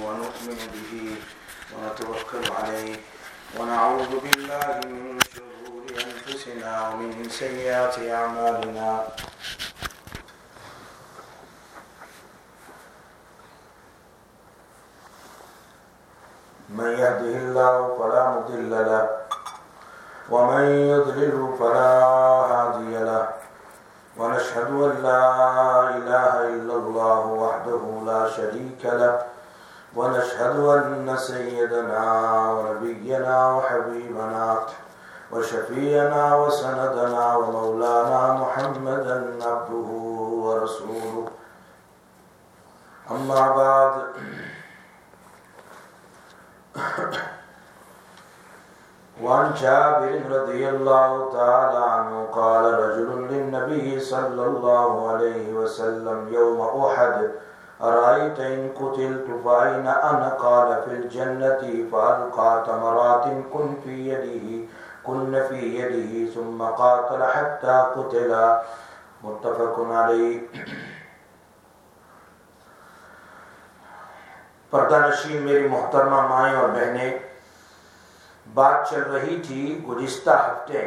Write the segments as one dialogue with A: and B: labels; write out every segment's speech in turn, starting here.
A: ونؤمن به ونتوكل عليه ونعوذ بالله من شرور أنفسنا ومن سيئات أعمالنا من يهده الله فلا مضل له ومن يضلل فلا هادي له ونشهد أن لا إله إلا الله وحده لا شريك له ونشهد أن سيدنا ونبينا وحبيبنا وشفيعنا وسندنا ومولانا محمدا عبده ورسوله أما بعد وعن جابر رضي الله تعالى عنه قال رجل للنبي صلى الله عليه وسلم يوم أحد أرأيت إن قتلت فأين أنا قال في الجنة فألقى تمرات كن في يده ثم قاتل حتى قتل متفق عليه. پردہ نشین میری محترمہ مائیں اور بہنیں، بات چل رہی تھی گزشتہ ہفتے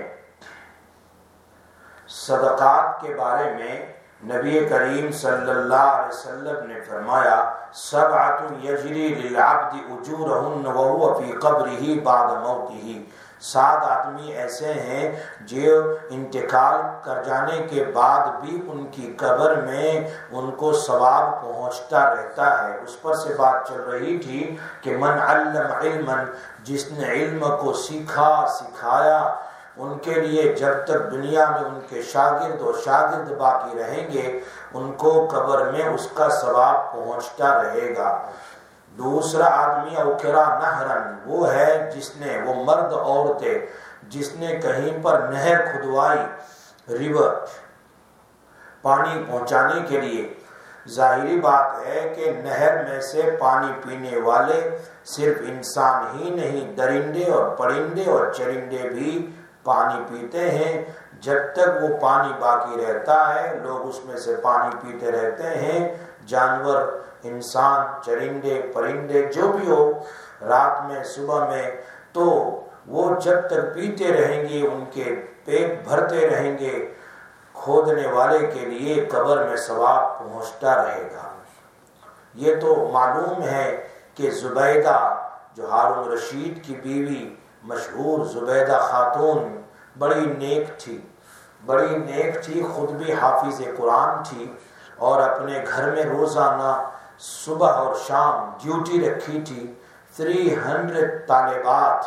A: صدقات کے بارے میں. نبی کریم صلی اللہ علیہ وسلم نے فرمایا سبعۃ یجری للعبد اجورہن وہو فی قبرہ بعد موتہ. 7 آدمی ایسے ہیں جو انتقال کر جانے کے بعد بھی ان کی قبر میں ان کو ثواب پہنچتا رہتا ہے. اس پر سے بات چل رہی تھی کہ من علم علما، جس نے علم کو سیکھا سکھایا، ان کے لیے جب تک دنیا میں ان کے شاگرد باقی رہیں گے ان کو قبر میں اس کا ثواب پہنچتا رہے گا. دوسرا آدمی اوکرا نہرن، وہ ہے جس نے، وہ مرد عورتیں جس نے کہیں پر نہر کھدوائی، ریور، پانی پہنچانے کے لیے. ظاہری بات ہے کہ نہر میں سے پانی پینے والے صرف انسان ہی نہیں، درندے اور پرندے اور چرندے بھی پانی پیتے ہیں. جب تک وہ پانی باقی رہتا ہے لوگ اس میں سے پانی پیتے رہتے ہیں. جانور، انسان، چرندے، پرندے جو بھی ہو، رات میں صبح میں، تو وہ جب تک پیتے رہیں گے ان کے پیٹ بھرتے رہیں گے، کھودنے والے کے لیے قبر میں ثواب پہنچتا رہے گا. یہ تو معلوم ہے کہ زبیدہ جو ہارون رشید کی بیوی، مشہور زبیدہ خاتون، بڑی نیک تھی، خود بھی حافظ قرآن تھی اور اپنے گھر میں روزانہ صبح اور شام ڈیوٹی رکھی تھی. 300 طالبات،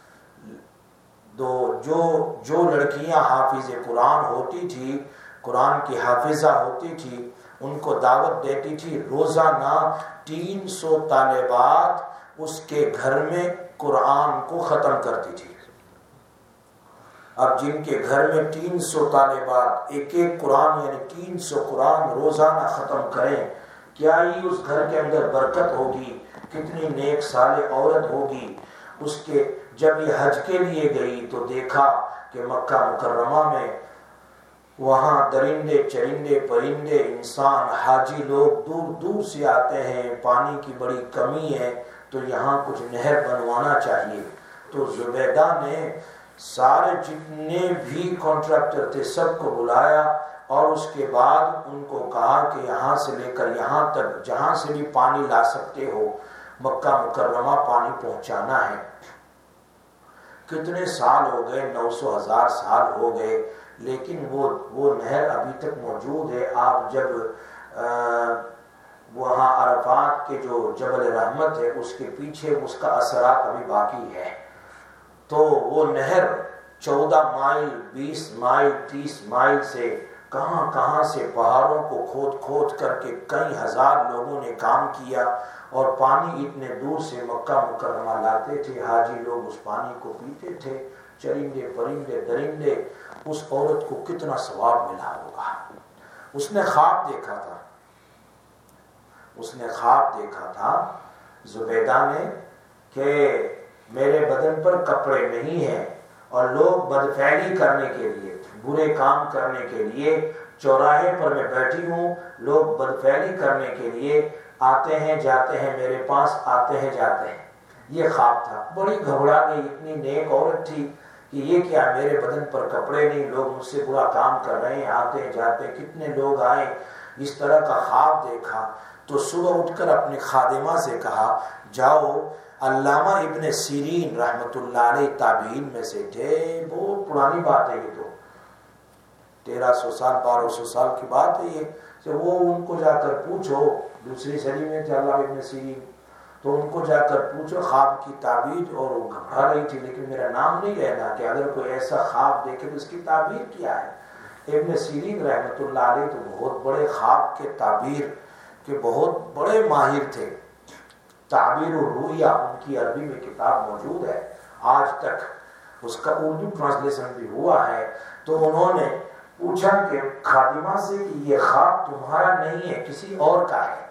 A: جو لڑکیاں حافظ قرآن ہوتی تھی، قرآن کی حافظہ ہوتی تھی، ان کو دعوت دیتی تھی. روزانہ 300 طالبات اس کے گھر میں قرآن کو ختم کرتی تھی. اب جن کے گھر میں 300 طالبات ایک قرآن یعنی 300 قرآن روزانہ ختم کریں، کیا ہی اس گھر کے اندر برکت ہوگی، کتنی نیک صالح عورت ہوگی. اس کے جب یہ حج کے لیے گئی تو دیکھا کہ مکہ مکرمہ میں وہاں درندے، چرندے، پرندے، انسان، حاجی لوگ دور دور سے آتے ہیں، پانی کی بڑی کمی ہے تو یہاں کچھ نہر بنوانا چاہیے. تو زبیدہ نے سارے جتنے بھی کانٹریکٹر تھے سب کو بلایا اور اس کے بعد ان کو کہا کہ یہاں سے لے کر یہاں تک جہاں سے بھی پانی لا سکتے ہو مکہ مکرمہ پانی پہنچانا ہے. کتنے سال ہو گئے، 900,000 سال ہو گئے، لیکن وہ نہر ابھی تک موجود ہے. آپ جب وہاں عرفات کے جو جبل رحمت ہے اس کے پیچھے اس کا اثرات ابھی باقی ہے. تو وہ نہر 14 مائل، 20 مائل، 30 مائل سے کہاں سے پہاڑوں کو کھود کر کے کئی ہزار لوگوں نے کام کیا اور پانی اتنے دور سے مکہ مکرمہ لاتے تھے. حاجی لوگ اس پانی کو پیتے تھے، چرندے، پرندے، درندے. اس عورت کو کتنا ثواب ملا ہوگا. اس نے خواب دیکھا تھا زبیدہ نے کہ میرے بدن پر کپڑے نہیں ہیں اور لوگ بدفعلی کرنے کے لیے، برے کام کرنے کے لیے چوراہے پر میں بیٹھی ہوں، لوگ بدفعلی کرنے کے لیے آتے ہیں جاتے ہیں میرے پاس، آتے ہیں جاتے ہیں. یہ خواب تھا. بڑی گھبرا گئی، اتنی نیک عورت تھی کہ یہ کیا، میرے بدن پر کپڑے نہیں، لوگ مجھ سے برا کام کر رہے ہیں، آتے ہیں جاتے ہیں، کتنے لوگ آئے. اس طرح کا خواب دیکھا تو صبح اٹھ کر اپنی خادمہ سے کہا جاؤ، علامہ ابن سیرین رحمت اللہ علیہ تابعین میں سے تھے، بہت پرانی بات ہے، یہ تو 1300 سال 1200 سال کی بات ہے یہ، کہ وہ ان کو جا کر پوچھو، دوسری صدی میں تھے علامہ ابن سیرین، تو ان کو جا کر پوچھو خواب کی تعبیر. اور وہ گھبرا رہی تھی لیکن میرا نام نہیں لینا کہ اگر کوئی ایسا خواب دیکھے تو اس کی تعبیر کیا ہے. ابن سیرین رحمت اللہ علیہ تو بہت بڑے خواب کے تعبیر کے بہت بڑے ماہر تھے. تعبیر الرؤیا ان کی عربی میں کتاب موجود ہے، آج تک اس کا اردو ٹرانسلیشن بھی ہوا ہے. تو انہوں نے پوچھا کہ خادمہ سے کہ یہ خواب تمہارا نہیں ہے، کسی اور کا ہے،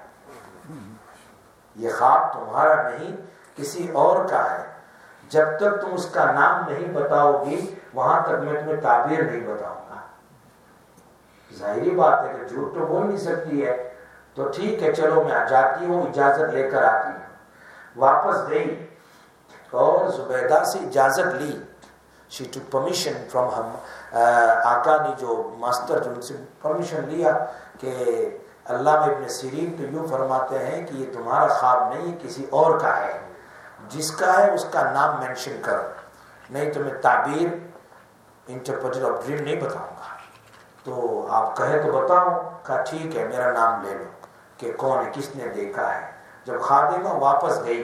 A: یہ خواب تمہارا نہیں کسی اور کا ہے، جب تک تم اس کا نام نہیں بتاؤ گی وہاں تک میں تمہیں تعبیر نہیں بتاؤں گا. ظاہری بات ہے کہ جھوٹ تو بول نہیں سکتی ہے. تو ٹھیک ہے چلو میں جاتی ہوں، اجازت لے کر آتی ہوں. واپس گئی اور زبیدہ سے اجازت لی. She took permission from آقا نے جو ماسٹر جو ان سے پرمیشن لیا کہ علامہ ابن سیرین تو یوں فرماتے ہیں کہ یہ تمہارا خواب نہیں کسی اور کا ہے، جس کا ہے اس کا نام مینشن کرو، نہیں تو میں تعبیر انٹرپریٹر آف ڈریم نہیں بتاؤں گا. تو آپ کہے تو بتاؤں. کہا ٹھیک ہے میرا نام لے لو کہ کون ہے، کس نے دیکھا ہے. جب خادمہ واپس گئی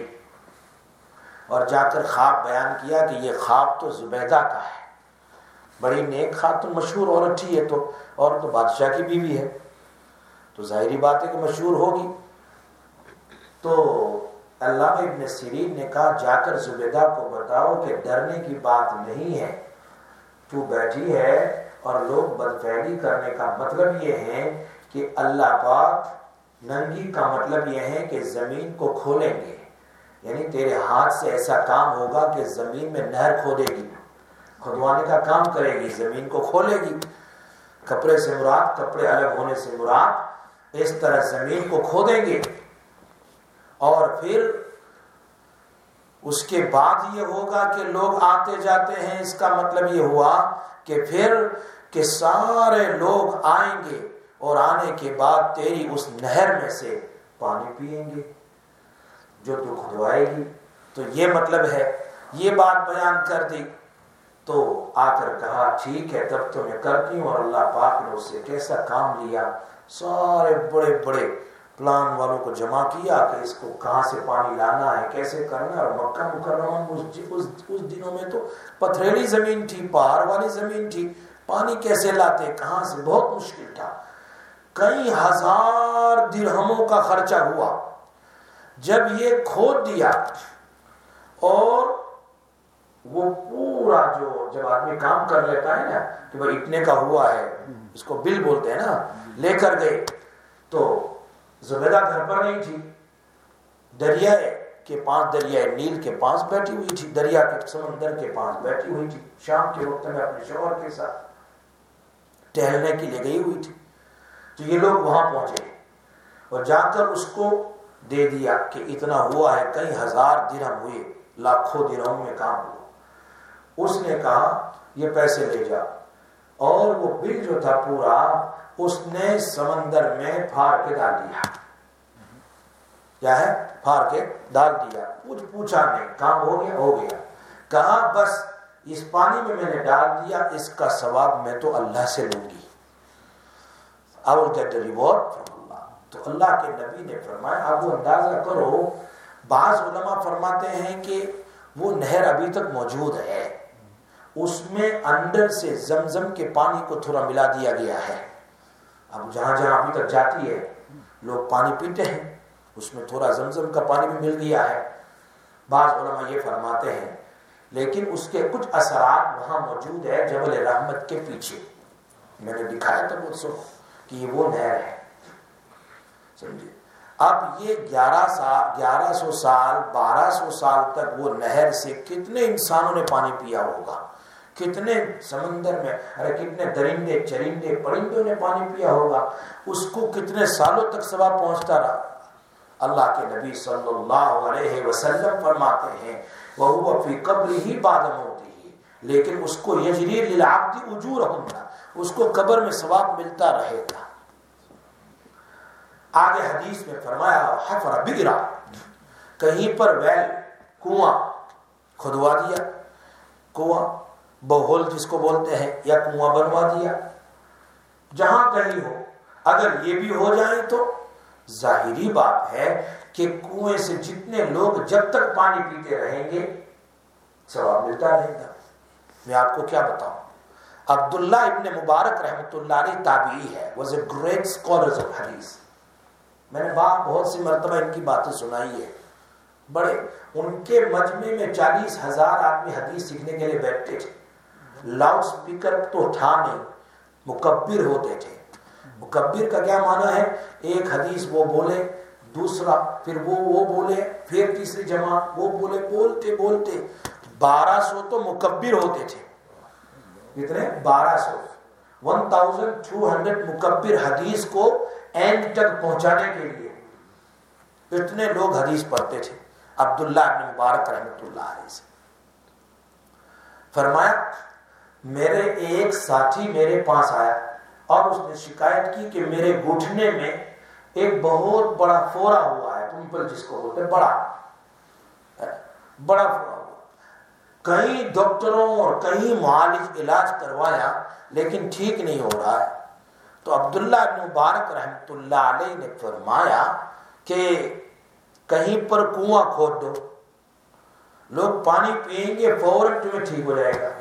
A: اور جا کر خواب بیان کیا کہ یہ خواب تو زبیدہ کا ہے، بڑی نیک خاتون مشہور عورت تھی، یہ تو اور تو بادشاہ کی بیوی ہے تو ظاہری بات ہے کہ مشہور ہوگی. تو علامہ ابن سیرین نے کہا جا کر زبیدہ کو بتاؤ کہ ڈرنے کی بات نہیں ہے، تو بیٹھی ہے اور لوگ بدفعلی کرنے کا مطلب یہ ہے کہ اللہ پاک ننگی کا مطلب یہ ہے کہ زمین کو کھولیں گے، یعنی تیرے ہاتھ سے ایسا کام ہوگا کہ زمین میں نہر کھودے گی، کھدوانے کا کام کرے گی، زمین کو کھولے گی. کپڑے سے مراد، کپڑے الگ ہونے سے مراد، اس طرح زمین کو کھودیں گے. اور پھر اس کے بعد یہ ہوگا کہ لوگ آتے جاتے ہیں. اس کا مطلب یہ ہوا کہ پھر کہ سارے لوگ آئیں گے اور آنے کے بعد تیری اس نہر میں سے پانی پیئیں گے جو تو کھدوائے گی. تو یہ مطلب ہے. یہ بات بیان کر دی تو آ کر کہا ٹھیک ہے تب تو میں کرتی ہوں. اور اللہ پاک نے اس سے کیسا کام لیا، سارے بڑے بڑے پلان والوں کو جمع کیا کہ اس کو کہاں سے پانی لانا ہے، کیسے کرنا ہے. اور مکہ مکرمہ اس دنوں میں تو پتھریلی زمین تھی، پہاڑ والی زمین تھی، پانی کیسے لاتے، کہاں سے، بہت مشکل تھا. کئی ہزار درہموں کا خرچہ ہوا. جب یہ کھود دیا اور وہ پورا جو جب آدمی کام کر لیتا ہے نا کہ بھائی اتنے کا ہوا ہے، اس کو بل بولتے ہیں نا، لے کر گئے تو زبیدہ گھر پر نہیں تھی، دریائے کے پاس، دریائے نیل کے پاس بیٹھی ہوئی تھی، دریا کے سمندر کے پاس بیٹھی ہوئی تھی. شام کے وقت میں اپنے شوہر کے ساتھ ٹہلنے کے لیے گئی ہوئی تھی. تو یہ لوگ وہاں پہنچے اور جا کر اس کو دے دیا کہ اتنا ہوا ہے، کئی ہزار درہم ہوئے، لاکھوں درہم میں کام ہوا. اس نے کہا یہ پیسے لے جا، اور وہ بل جو تھا پورا اس نے سمندر میں پھاڑ کے ڈال دیا. کیا ہے؟ پھاڑ کے ڈال دیا. کچھ پوچھا نہیں، کام ہو گیا ہو گیا. کہا بس اس پانی میں نے ڈال دیا، اس کا ثواب میں تو اللہ سے لوں گی. I will get the reward from Allah. تو اللہ کے نبی نے فرمایا اب وہ اندازہ کرو. بعض علماء فرماتے ہیں کہ وہ نہر ابھی تک موجود ہے، اس میں اندر سے زمزم کے پانی کو تھوڑا ملا دیا گیا ہے. اب جہاں جہاں ابھی تک جاتی ہے لوگ پانی پیتے ہیں، اس میں تھوڑا زمزم کا پانی بھی مل گیا ہے. بعض علماء یہ فرماتے ہیں لیکن اس کے کچھ اثرات وہاں موجود ہے جبل رحمت کے پیچھے. میں نے دکھایا تھا مجھ سے کہ یہ وہ نہر ہے. سمجھے؟ اب یہ 1100 سال 1200 سال تک وہ نہر سے کتنے انسانوں نے پانی پیا ہوگا، کتنے سمندر میں کتنے درندے چرندے پرندوں نے پانی پیا ہوگا. اس کو کتنے سالوں تک ثواب پہنچتا رہا. اللہ کے نبی صلی اللہ علیہ وسلم فرماتے ہیں وَهُوَ فِي قَبْرِهِ بَعْدَ مَوْتِهِ، لیکن اس کو یجری للعبد اجورہم، اس کو قبر میں ثواب ملتا رہے گا۔ آگے حدیث میں فرمایا حفر بئرا، کہیں پر ویل کنواں کھدوا دیا، کنواں بہول جس کو بولتے ہیں، یا کنواں بنوا دیا، جہاں کہیں ہو۔ اگر یہ بھی ہو جائے تو ظاہری بات ہے کہ کنویں سے جتنے لوگ جب تک پانی پیتے رہیں گے ثواب ملتا رہے گا۔ میں آپ کو کیا بتاؤں، عبداللہ ابن مبارک رحمۃ اللہ علیہ تابعی ہے، was a great scholars of حدیث۔ میں نے بہت سی مرتبہ ان کی باتیں سنائی ہے، بڑے ان کے مجمع میں 40,000 آدمی حدیث سیکھنے کے لیے بیٹھتے تھے، لاؤڈ سپیکر تو تھا نہیں، مکبر ہوتے تھے۔ مکبر کا کیا معنی ہے، ایک حدیث وہ بولے، دوسرا پھر وہ بولے، پھر تیسری جماعت وہ بولے، بولتے بولتے 1200 تو مکبر ہوتے تھے۔ کتنے؟ 1200 مکبر حدیث کو اینڈ تک پہنچانے کے لیے اتنے لوگ حدیث پڑھتے تھے۔ عبداللہ ابن مبارک رحمۃ اللہ علیہ سے فرمایا میرے ایک ساتھی میرے پاس آیا اور اس نے شکایت کی کہ میرے گھٹنے میں ایک بہت بڑا فورا ہوا ہے، پمپل جس کو بولتے ہیں، بڑا فورا ہوا، کئی ڈاکٹروں اور کئی معالج علاج کروایا لیکن ٹھیک نہیں ہو رہا ہے۔ تو عبداللہ ابن مبارک رحمۃ اللہ علیہ نے فرمایا کہ کہیں پر کنواں کھود دو، لوگ پانی پئیں گے فوراً تمہیں ٹھیک ہو جائے گا۔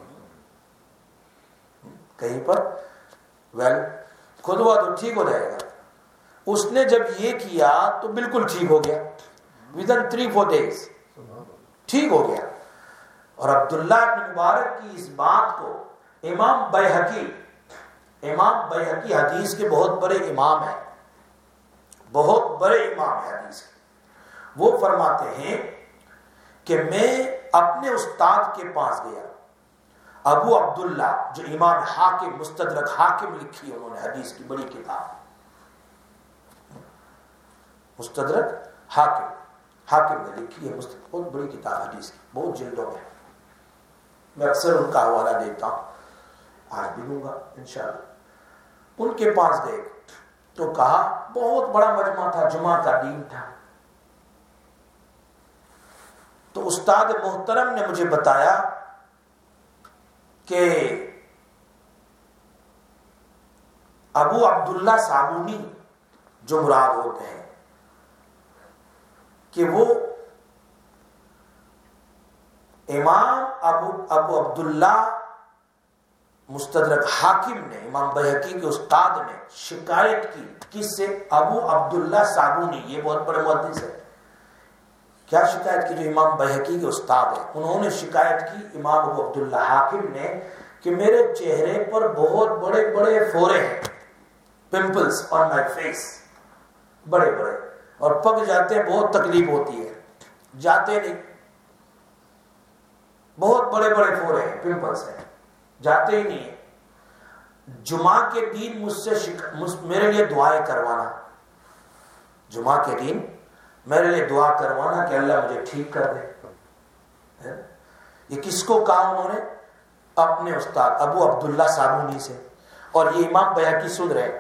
A: کہیں پر ویل کھدوا دو، ٹھیک ہو جائے گا۔ اس نے جب یہ کیا تو بالکل ٹھیک ہو گیا، within 3-4 days ٹھیک ہو گیا۔ اور عبداللہ ابن مبارک کی اس بات کو امام بیہقی حدیث کے بہت بڑے امام ہیں، بہت بڑے امام ہیں حدیث کے، وہ فرماتے ہیں کہ میں اپنے استاد کے پاس گیا، ابو عبداللہ جو امام حاکم مستدرک حاکم لکھی ہے، انہوں نے حدیث کی بڑی کتاب مستدرک حاکم نے لکھی ہے، بہت بڑی کتاب حدیث کی، بہت جلدوں میں، میں اکثر ان کا حوالہ دیتا ہوں، آج بھی دوں گا انشاءاللہ۔ ان کے پاس گئے تو کہا، بہت بڑا مجمع تھا، جمعہ کا دن تھا، تو استاد محترم نے مجھے بتایا کہ ابو عبداللہ صابونی جو مراد ہوتے ہیں کہ وہ امام ابو عبداللہ مستدرک حاکم نے، امام بیہقی کے استاد نے شکایت کی، کس سے؟ ابو عبداللہ صابونی، یہ بہت بڑے محدث ہے۔ کیا شکایت کی؟ جو امام بیہقی کے استاد ہیں، انہوں نے شکایت کی امام ابو عبداللہ حاکم نے کہ میرے چہرے پر بہت بڑے بڑے فورے ہیں، پمپلز آن مائی فیس، بڑے بڑے، اور پک جاتے ہیں، بہت تکلیف ہوتی ہے، جاتے نہیں، بہت بڑے بڑے فورے ہیں، پمپلز ہیں، جاتے ہی نہیں ہیں۔ جمعہ کے دن مجھ سے میرے لیے دعائیں کروانا، جمعہ کے دن میرے لیے دعا کروانا کہ اللہ مجھے ٹھیک کر دے۔ یہ کس کو کہا انہوں نے؟ اپنے استاد ابو عبداللہ صابونی سے، اور یہ امام بیہقی سن رہے۔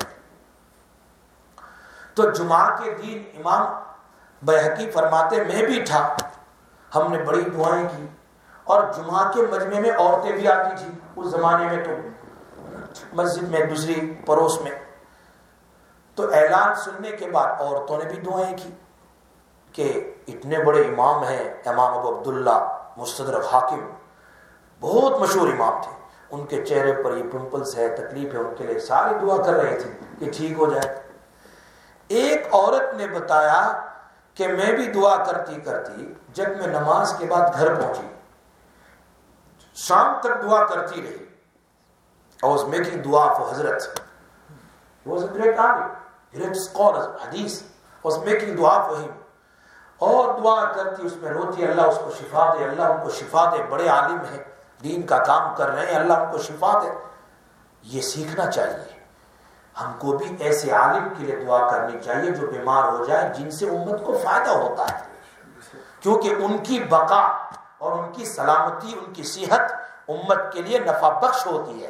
A: تو جمعہ کے دن امام بیہقی فرماتے میں بھی تھا، ہم نے بڑی دعائیں کی، اور جمعہ کے مجمع میں عورتیں بھی آتی تھی اس زمانے میں، تو مسجد میں دوسری پڑوس میں، تو اعلان سننے کے بعد عورتوں نے بھی دعائیں کی کہ اتنے بڑے امام ہیں، امام ابو عبداللہ مستدرک حاکم، بہت مشہور امام تھے، ان کے چہرے پر یہ پمپلز ہے، تکلیف ہے، ان کے لیے سارے دعا کر رہے تھے کہ ٹھیک ہو جائے۔ ایک عورت نے بتایا کہ میں بھی دعا کرتی کرتی جب میں نماز کے بعد گھر پہنچی، شام تک دعا کرتی رہی۔ I was making dua for Hazrat. He was a great alim, great scholar, hadith. I was making dua for him. اور دعا کرتی، اس میں روتی، اللہ اس کو شفا دے، اللہ ان کو شفا دے، بڑے عالم ہیں، دین کا کام کر رہے ہیں، اللہ ان کو شفا دے۔ یہ سیکھنا چاہیے، ہم کو بھی ایسے عالم کے لیے دعا کرنی چاہیے جو بیمار ہو جائے، جن سے امت کو فائدہ ہوتا ہے، کیونکہ ان کی بقا اور ان کی سلامتی، ان کی صحت امت کے لیے نفع بخش ہوتی ہے۔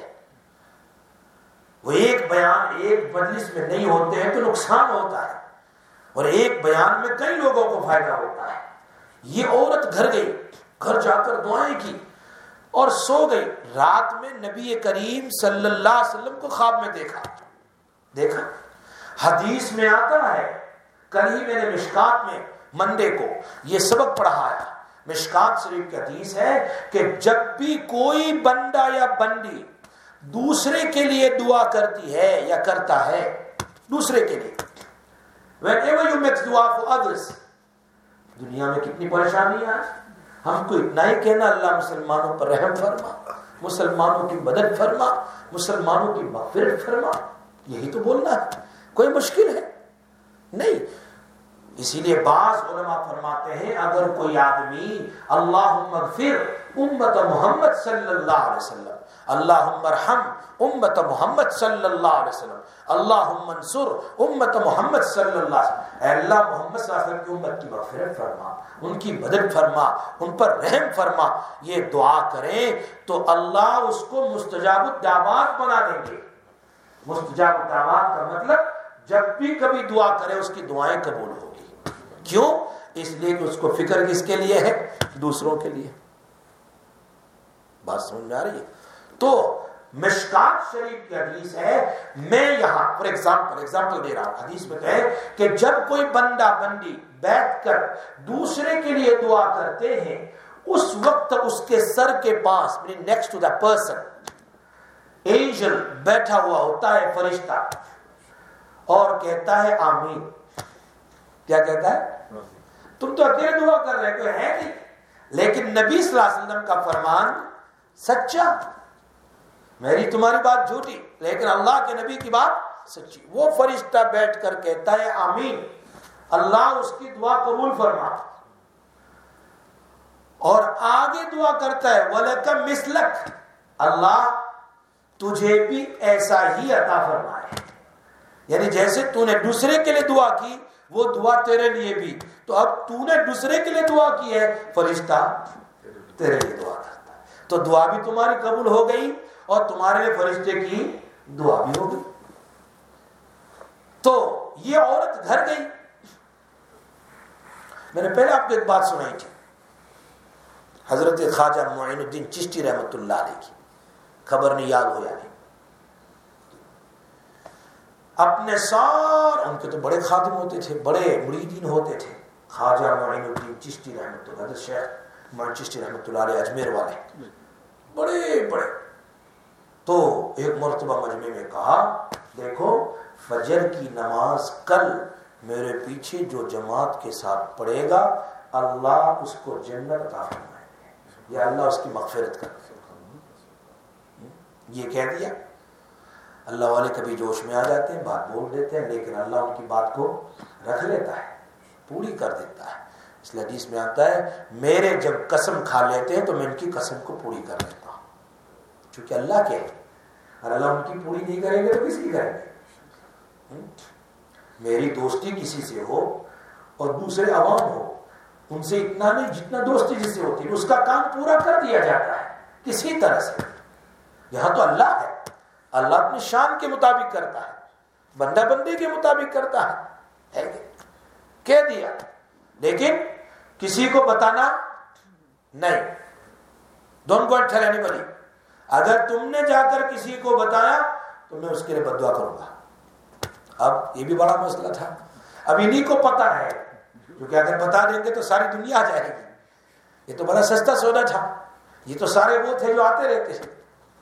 A: وہ ایک بیان ایک مجلس میں نہیں ہوتے ہیں تو نقصان ہوتا ہے، اور ایک بیان میں کئی لوگوں کو فائدہ ہوتا ہے۔ یہ عورت گھر گئی، گھر جا کر دعائیں کی اور سو گئی۔ رات میں نبی کریم صلی اللہ علیہ وسلم کو خواب میں دیکھا۔ حدیث میں آتا ہے، کل ہی میں نے مشکات میں منڈے کو یہ سبق پڑھایا، مشکات شریف کی حدیث ہے کہ جب بھی کوئی بندہ یا بندی دوسرے کے لیے دعا کرتی ہے یا کرتا ہے، دوسرے کے لیے، whenever you make dua for others، دنیا میں کتنی پریشانی ہے۔ ہم کو اتنا ہی کہنا اللہ مسلمانوں پر رحم فرما، مسلمانوں کی مدد فرما، مسلمانوں کی مغفرت فرما، یہی تو بولنا ہے، کوئی مشکل ہے نہیں۔ اسی لیے بعض علماء فرماتے ہیں اگر کوئی آدمی اللہم اغفر امت محمد صلی اللہ علیہ وسلم، اللہم ارحم امت محمد صلی اللہ علیہ وسلم، اللہم انصر امت محمد صلی اللہ علیہ وسلم، اے اللہ محمد صلی اللہ علیہ وسلم کی امت کی مغفرت فرما، ان کی مدد فرما، ان پر رحم فرما، یہ دعا کریں تو اللہ اس کو مستجاب الدعوات بنا دیں گے۔ مستجاب الدعوات کا مطلب جب بھی کبھی دعا کرے اس کی دعائیں قبول ہوگی۔ کیوں؟ اس لیے کہ اس کو فکر کس کے لیے ہے؟ دوسروں کے لیے۔ بات سمجھ میں آ رہی ہے؟ تو مشکات شریف کی حدیث ہے، میں یہاں فور ایگزامپل دے رہا ہوں، حدیث میں ہے کہ جب کوئی بندہ بندی بیٹھ کر دوسرے کے لیے دعا کرتے ہیں، اس وقت اس کے سر کے پاس next to the person angel بیٹھا ہوا ہوتا ہے، فرشتہ، اور کہتا ہے آمین۔ کیا کہتا ہے؟ تم تو اکیلے دعا کر رہے، کوئی ہے نہیں، لیکن نبی صلی اللہ علیہ وسلم کا فرمان سچا، میری تمہاری بات جھوٹی لیکن اللہ کے نبی کی بات سچی۔ وہ فرشتہ بیٹھ کر کہتا ہے آمین، اللہ اس کی دعا قبول فرما، اور آگے دعا کرتا ہے وَلَكَ مِثْلَكَ، اللہ تجھے بھی ایسا ہی عطا فرمائے، یعنی جیسے تو نے دوسرے کے لیے دعا کی وہ دعا تیرے لیے بھی، تو اب تو نے دوسرے کے لیے دعا کی ہے، فرشتہ تیرے لیے دعا کرتا ہے، تو دعا بھی تمہاری قبول ہو گئی اور تمہارے لیے فرشتے کی دعا بھی ہو گئی۔ تو یہ عورت گھر گئی۔ میں نے پہلے آپ کو ایک بات سنائی تھی، حضرت خواجہ معین الدین چشتی رحمۃ اللہ علیہ کی، خبر نہیں یاد ہو یا نہیں، اپنے ان کے تو بڑے خادم ہوتے تھے، بڑے مریدین ہوتے تھے، خواجہ معین الدین چشتی رحمۃ اللہ، حضرت شیخ معین چشتی رحمۃ اللہ علیہ اجمیر والے، بڑے بڑے۔ تو ایک مرتبہ مجمع میں کہا دیکھو فجر کی نماز کل میرے پیچھے جو جماعت کے ساتھ پڑھے گا اللہ اس کو جنت عطا فرمائے گا، یا اللہ اس کی مغفرت کر۔ یہ کہہ دیا۔ اللہ والے کبھی جوش میں آ جاتے ہیں، بات بول دیتے ہیں، لیکن اللہ ان کی بات کو رکھ لیتا ہے، پوری کر دیتا ہے۔ اس لیے حدیث میں آتا ہے میرے جب قسم کھا لیتے ہیں تو میں ان کی قسم کو پوری کر لیتا ہوں، چونکہ اللہ کے اور اللہ ان کی پوری نہیں کریں گے تو کس کی کریں گے؟ میری دوستی کسی سے ہو اور دوسرے عوام ہو، ان سے اتنا نہیں جتنا دوستی جس سے ہوتی ہے، اس کا کام پورا کر دیا جاتا ہے کسی طرح سے۔ یہاں تو اللہ ہے، اللہ اپنی شان کے مطابق کرتا ہے، بندہ بندے کے مطابق کرتا ہے، کہہ دیا، لیکن کسی کو بتانا نہیں۔ ڈونٹ گو اینڈ ٹیل اینی باڈی۔ اگر تم نے جا کر کسی کو بتایا تو میں اس کے لیے بددعا کروں گا۔ اب یہ بھی بڑا مسئلہ تھا، اب انہی کو پتا ہے، کیونکہ اگر بتا دیں گے تو ساری دنیا آ جائے گی۔ یہ تو بڑا سستا سودا تھا، یہ تو سارے وہ تھے جو آتے رہتے تھے۔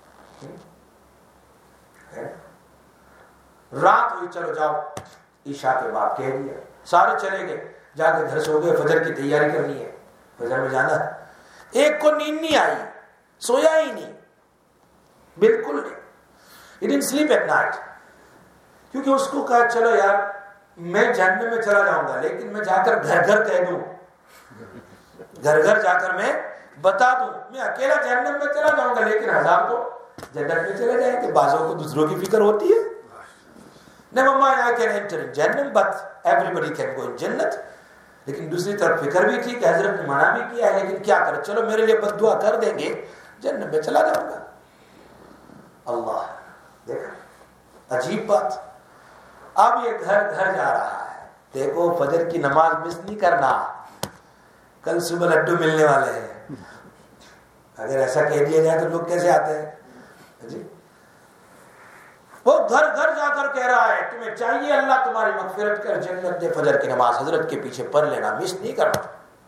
A: رات ہوئی، چلو جاؤ، عشاء کے بعد کہہ دیا، سارے چلے گئے، جا کے گھر سو گئے، فجر کی تیاری کرنی ہے، فجر میں جانا ہے۔ ایک کو نیند نہیں آئی، سویا ہی نہیں، بالکل نہیں، he didn't sleep at night، کیونکہ اس کو کہا چلو یار میں جہنم میں چلا جاؤں گا، لیکن میں جا کر گھر گھر کہہ دوں، گھر گھر جا کر میں بتا دوں، میں اکیلا جہنم میں چلا جاؤں گا لیکن ہزار تو جنت میں چلے جائیں گے۔ بعضوں کو دوسروں کی فکر ہوتی ہے، Never mind, I can enter in Jannah, but everybody can go in Jannah. لیکن دوسری طرف فکر بھی تھی کہ حضرت نے منع بھی کیا ہے، لیکن کیا کرے، چلو میرے لیے بد دعا کر دیں گے، جنت میں چلا جاؤں گا. اللہ، دیکھا عجیب بات. اب یہ گھر گھر جا رہا ہے. دیکھو فجر کی نماز مس نہیں کرنا، کل صبح لڈو ملنے والے ہیں. اگر ایسا کہہ دیا جائے تو لوگ کیسے آتے ہیں جی؟ وہ گھر گھر جا کر کہہ رہا ہے تمہیں چاہیے اللہ تمہاری مغفرت کر، جنت دے، فجر کی نماز حضرت کے پیچھے پڑھ لینا، مس نہیں کرنا.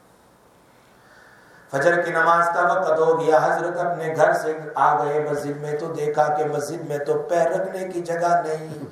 A: فجر کی نماز کا وقت ہو گیا، حضرت اپنے گھر سے آ گئے مسجد میں تو دیکھا کہ مسجد میں تو پیر رکھنے کی جگہ نہیں،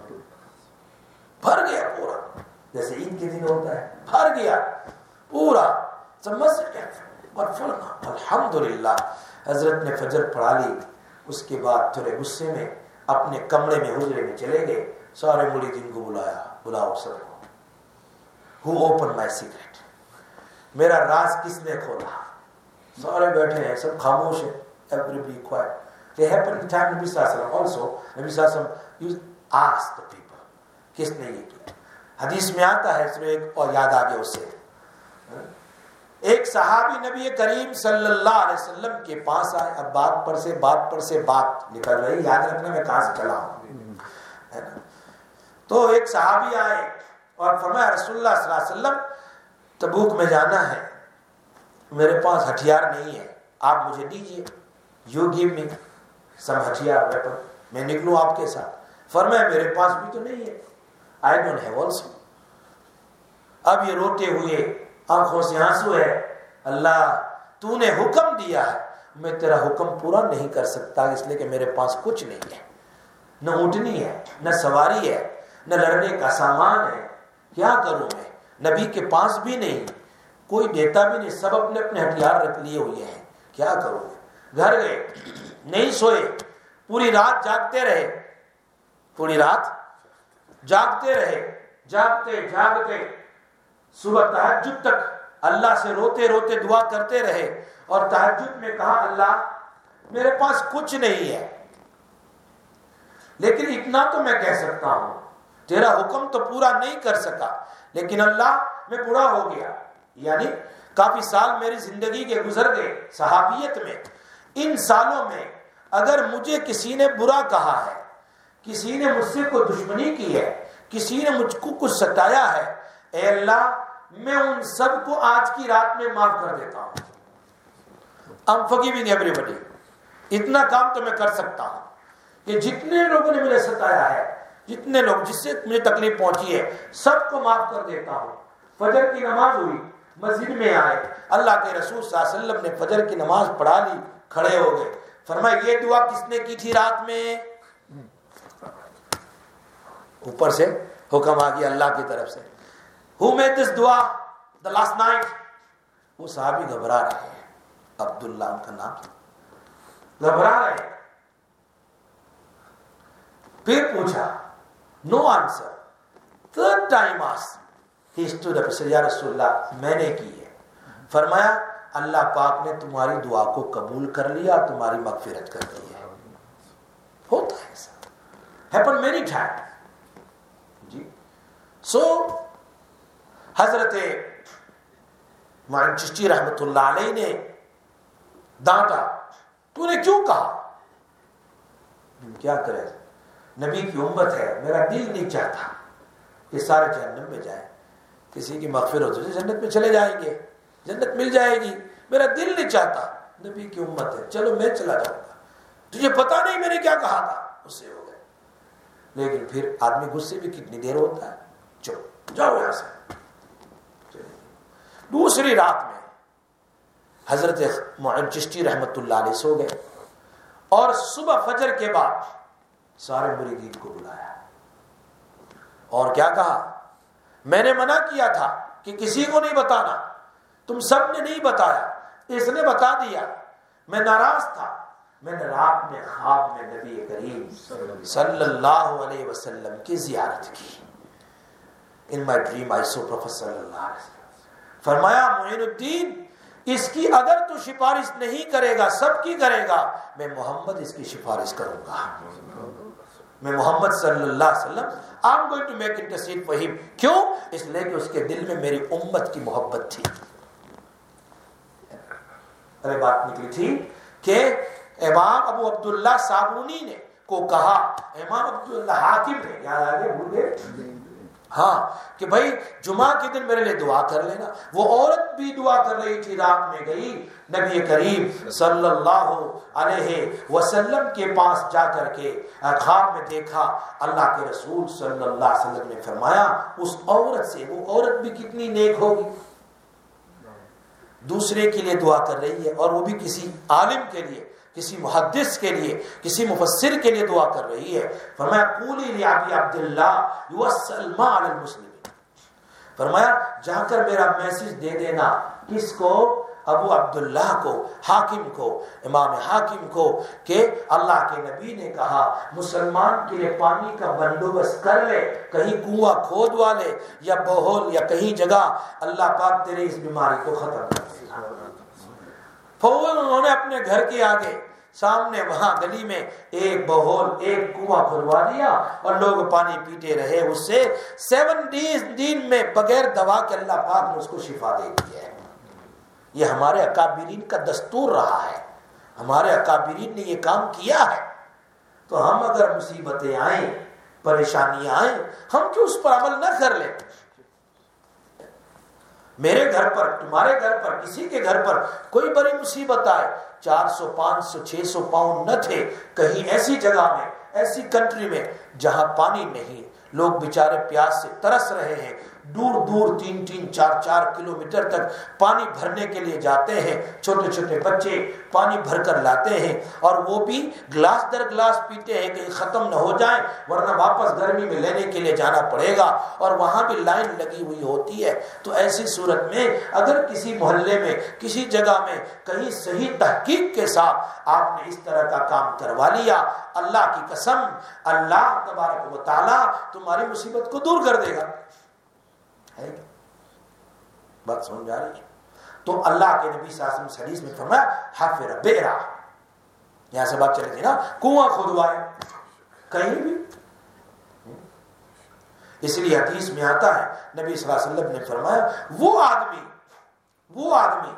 A: بھر گیا پورا، جیسے عید کے دن ہوتا ہے، بھر گیا پورا مسجد. الحمدللہ حضرت نے فجر پڑھا لی. اس کے بعد تھوڑے غصے میں اپنے کمرے میں حجرے میں چلے گئے. سارے مریدین کو بلایا، بلاؤ سب کو. Who opened my secret؟ میرا راز کس نے کھولا؟ سارے بیٹھے ہیں، سب خاموش ہیں. Everybody quiet. They happened in time Nabi Sallallahu Alaihi Wasallam also. Nabi Sallallahu Alaihi Wasallam you ask the people. کس نے یہ کیا؟ حدیث میں آتا ہے، اس میں ایک اور یاد آ گیا اس سے. ایک صحابی نبی کریم صلی اللہ علیہ وسلم کے پاس آئے. اب بات پر سے بات نکل رہی، یاد رکھنا میں کہاں سے چلا ہوں. تو ایک صحابی آئے اور فرمایا رسول اللہ صلی اللہ علیہ وسلم تبوک میں جانا ہے، میرے پاس ہتھیار نہیں ہے، آپ مجھے دیجئے. یو گیو می سم ہتھیار ویپن، میں نکلوں آپ کے ساتھ. فرمایا میرے پاس بھی تو نہیں ہے، آئی ڈونٹ ہیو آلسو. اب یہ روتے ہوئے آنکھوں سے آنسو ہے، اللہ تو نے حکم دیا ہے، میں تیرا حکم پورا نہیں کر سکتا اس لیے کہ میرے پاس کچھ نہیں ہے، نہ اونٹنی ہے، نہ سواری ہے، نہ لڑنے کا سامان ہے. کیا کروں میں؟ نبی کے پاس بھی نہیں، کوئی دیتا بھی نہیں، سب اپنے اپنے ہتھیار رکھ لیے ہوئے ہیں. کیا کروں میں؟ گھر گئے، نہیں سوئے، پوری رات جاگتے رہے، پوری رات جاگتے رہے، جاگتے صبح تہجد تک اللہ سے روتے روتے دعا کرتے رہے. اور تہجد میں کہا اللہ میرے پاس کچھ نہیں ہے، لیکن اتنا تو میں کہہ سکتا ہوں، تیرا حکم تو پورا نہیں کر سکا، لیکن اللہ میں بوڑھا ہو گیا. یعنی کافی سال میری زندگی کے گزر گئے صحابیت میں. ان سالوں میں اگر مجھے کسی نے برا کہا ہے، کسی نے مجھ سے کوئی دشمنی کی ہے، کسی نے مجھ کو کچھ ستایا ہے، اے اللہ میں ان سب کو آج کی رات میں معاف کر دیتا ہوں. I'm forgiving everybody. اتنا کام تو میں کر سکتا ہوں کہ جتنے لوگوں نے مجھے ستایا ہے، جتنے لوگ جس سے مجھے تکلیف پہنچی ہے، سب کو معاف کر دیتا ہوں. فجر کی نماز ہوئی، مسجد میں آئے، اللہ کے رسول صلی اللہ علیہ وسلم نے فجر کی نماز پڑھا لی، کھڑے ہو گئے. فرمایا یہ دعا کس نے کی تھی رات میں؟ اوپر سے حکم آ گیا اللہ کی طرف سے. Who made this dua the last night؟ وہ صحابی گھبرا رہے ہیں، عبداللہ ان کا نام، گھبرا رہے ہیں. پھر پوچھا، no answer. Third time asked. He stood up and said, یا رسول اللہ میں نے کی ہے. فرمایا اللہ پاک نے تمہاری دعا کو قبول کر لیا، تمہاری مغفرت کر دی ہے. ہوتا ہے ایسا، happen many times. جی سو حضرت معین چشتی رحمت اللہ علیہ نے ڈانٹا، تو نے کیوں کہا؟ کیا کرے، نبی کی امت ہے، میرا دل نہیں چاہتا کہ سارے جہنم میں جائیں، کسی کی مغفرت ہو جائے جنت میں چلے جائیں گے، جنت مل جائے گی، میرا دل نہیں چاہتا، نبی کی امت ہے، چلو میں چلا جاؤں گا، تجھے پتا نہیں میں نے کیا کہا تھا. اس سے ہو گئے. لیکن پھر آدمی غصے بھی کتنی دیر ہوتا ہے، چلو جاؤ یہاں سے. دوسری رات میں حضرت معین چشتی رحمت اللہ علیہ سو گئے، اور صبح فجر کے بعد سارے مریدین کو بلایا اور کیا کہا، میں نے منع کیا تھا کہ کسی کو نہیں بتانا، تم سب نے نہیں بتایا، اس نے بتا دیا. میں ناراض تھا، میں نے رات میں خواب میں نبی کریم صلی اللہ علیہ وسلم کی زیارت کی. In my dream I saw Prophet صلی اللہ علیہ وسلم. فرمایا معین الدین اس کی اگر تو سفارش نہیں کرے گا، سب کی کرے گا، میں محمد اس کی سفارش کروں گا. میں محمد صلی اللہ علیہ وسلم I'm going to make intercede for him. کیوں؟ اس لیے کہ اس کے دل میں میری امت کی محبت تھی. ارے بات نکلی تھی کہ امام ابو عبداللہ صابونی نے کو کہا، امام عبداللہ حاکم نے، یاد آگے بھول گئے، ہاں، کہ بھائی جمعہ کے دن میرے لیے دعا کر لینا. وہ عورت بھی دعا کر رہی تھی، رات میں گئی نبی کریم صلی اللہ علیہ وسلم کے پاس جا کر کے خواب میں دیکھا، اللہ کے رسول صلی اللہ علیہ وسلم نے فرمایا اس عورت سے، وہ عورت بھی کتنی نیک ہوگی، دوسرے کے لیے دعا کر رہی ہے، اور وہ بھی کسی عالم کے لیے، کسی محدث کے لیے، کسی مفسر کے لیے دعا کر رہی ہے. فرمایا قولی لابی عبداللہ یوصل ما علی المسلمین، فرمایا جا کر میرا میسج دے دینا، کس کو؟ ابو عبداللہ کو، حاکم کو، امام حاکم کو، کہ اللہ کے نبی نے کہا مسلمان کے لیے پانی کا بندوبست کر لے، کہیں کنواں کھودوا لے یا بہول یا کہیں جگہ، اللہ پاک تیرے اس بیماری کو ختم کر دے. فوراً انہوں نے اپنے گھر کے آگے سامنے وہاں گلی میں ایک بہول، ایک کنواں کھدوا دیا، اور لوگ پانی پیتے رہے. اس سے 7 دن میں بغیر دوا کے اللہ پاک نے اس کو شفا دے دی ہے. یہ ہمارے اکابرین کا دستور رہا ہے، ہمارے اکابرین نے یہ کام کیا ہے. تو ہم اگر مصیبتیں آئیں، پریشانیاں آئیں، ہم کیوں اس پر عمل نہ کر لیں؟ میرے گھر پر، تمہارے گھر پر، کسی کے گھر پر کوئی بڑی مصیبت آئے، 400 500 600 پاؤنڈ نہ تھے، کہیں ایسی جگہ میں، ایسی کنٹری میں جہاں پانی نہیں، لوگ بیچارے پیاس سے ترس رہے ہیں، دور دور 3 4 کلومیٹر تک پانی بھرنے کے لیے جاتے ہیں، چھوٹے چھوٹے بچے پانی بھر کر لاتے ہیں، اور وہ بھی گلاس در گلاس پیتے ہیں کہیں ختم نہ ہو جائیں، ورنہ واپس گرمی میں لینے کے لیے جانا پڑے گا، اور وہاں بھی لائن لگی ہوئی ہوتی ہے. تو ایسی صورت میں اگر کسی محلے میں، کسی جگہ میں کہیں صحیح تحقیق کے ساتھ آپ نے اس طرح کا کام کروا لیا، اللہ کی قسم اللہ تبارک و تعالی تمہاری مصیبت کو دور کر دے گا. بات سمجھ جا رہی ہے؟ تو اللہ کے نبی صلی اللہ علیہ وسلم حدیث میں فرمایا حفر بیرا، یہاں سے بات چلی تھی نا، کنواں کھودوائے کہیں بھی. اس لیے حدیث میں آتا ہے نبی صلی اللہ علیہ وسلم نے فرمایا وہ آدمی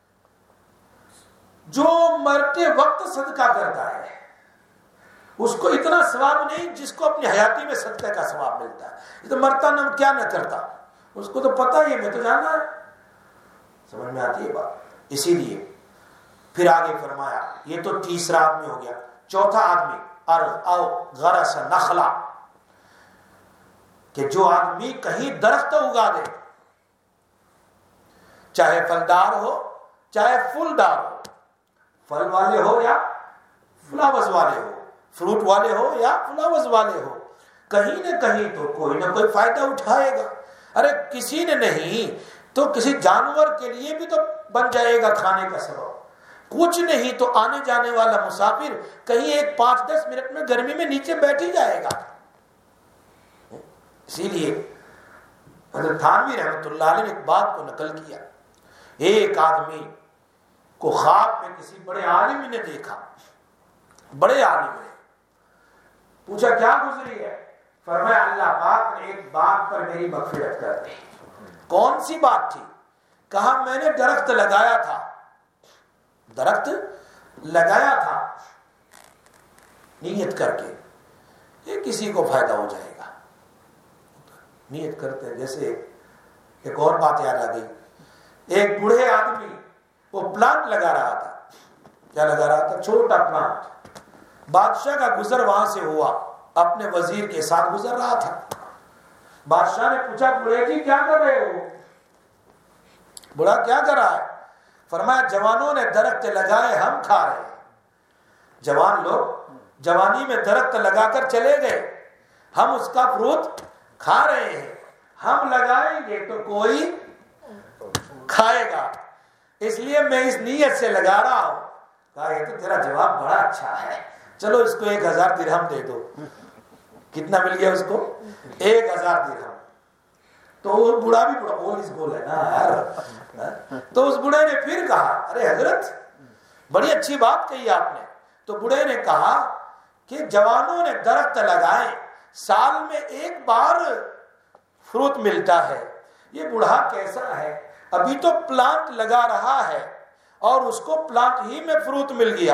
A: جو مرتے وقت صدقہ کرتا ہے اس کو اتنا ثواب نہیں جس کو اپنی حیاتی میں صدقہ کا ثواب ملتا ہے. یہ تو مرتا نہ کیا نہ کرتا، اس کو تو پتہ ہی ہے، میں تو جاننا ہے. سمجھ میں آتی ہے بات؟ اسی لیے پھر آگے فرمایا یہ تو تیسرا آدمی ہو گیا. چوتھا آدمی ارض او غرس نخلا، کہ جو آدمی کہیں درخت اگا دے، چاہے پھلدار ہو چاہے پھولدار ہو، پھل والے ہو یا فلاورز والے ہو، فروٹ والے ہو یا فلاورز والے ہو، کہیں نہ کہیں تو کوئی نہ کوئی فائدہ اٹھائے گا. ارے کسی نے نہیں تو کسی جانور کے لیے بھی تو بن جائے گا کھانے کا سبب. کچھ نہیں تو آنے جانے والا مسافر کہیں ایک 5-10 منٹ میں گرمی میں نیچے بیٹھ ہی جائے گا. اسی لیے حضرت تھانوی رحمۃ اللہ علیہ نے ایک بات کو نقل کیا. ایک آدمی کو خواب میں کسی بڑے عالم نے دیکھا، بڑے عالم نے پوچھا کیا گزری ہے؟ فرمایا اللہ پاک نے ایک بات پر میری مغفرت کر دی. کون سی بات تھی؟ کہا میں نے درخت لگایا تھا نیت کر کے، یہ کسی کو فائدہ ہو جائے گا، نیت کرتے ہیں. جیسے ایک اور بات یاد آ گئی، ایک بوڑھے آدمی وہ پلانٹ لگا رہا تھا. کیا لگا رہا تھا؟ چھوٹا پلانٹ. بادشاہ کا گزر وہاں سے ہوا، اپنے وزیر کے ساتھ گزر رہا تھا. بادشاہ نے پوچھا بوڑھے جی کیا کر رہے ہو؟ بوڑھا کیا کر رہا ہے؟ فرمایا جوانوں نے درخت لگائے، ہم کھا رہے ہیں. جوان لوگ جوانی میں درخت لگا کر چلے گئے، ہم اس کا فروٹ کھا رہے ہیں. ہم لگائیں گے تو کوئی کھائے گا، اس لیے میں اس نیت سے لگا رہا ہوں. کہا یہ تو تیرا جواب بڑا اچھا ہے، چلو اس کو 1000 درہم دے دو. کتنا مل گیا اس کو؟ 1000 درہم. تو وہ بوڑھا بھی بول ہے نا یار. تو اس بوڑھے نے پھر کہا ارے حضرت بڑی اچھی بات کہی آپ نے. تو بوڑھے نے کہا کہ جوانوں نے درخت لگائے، سال میں ایک بار فروٹ ملتا ہے، یہ بوڑھا کیسا ہے، ابھی تو پلانٹ لگا رہا ہے اور اس کو پلانٹ ہی میں فروٹ مل گیا۔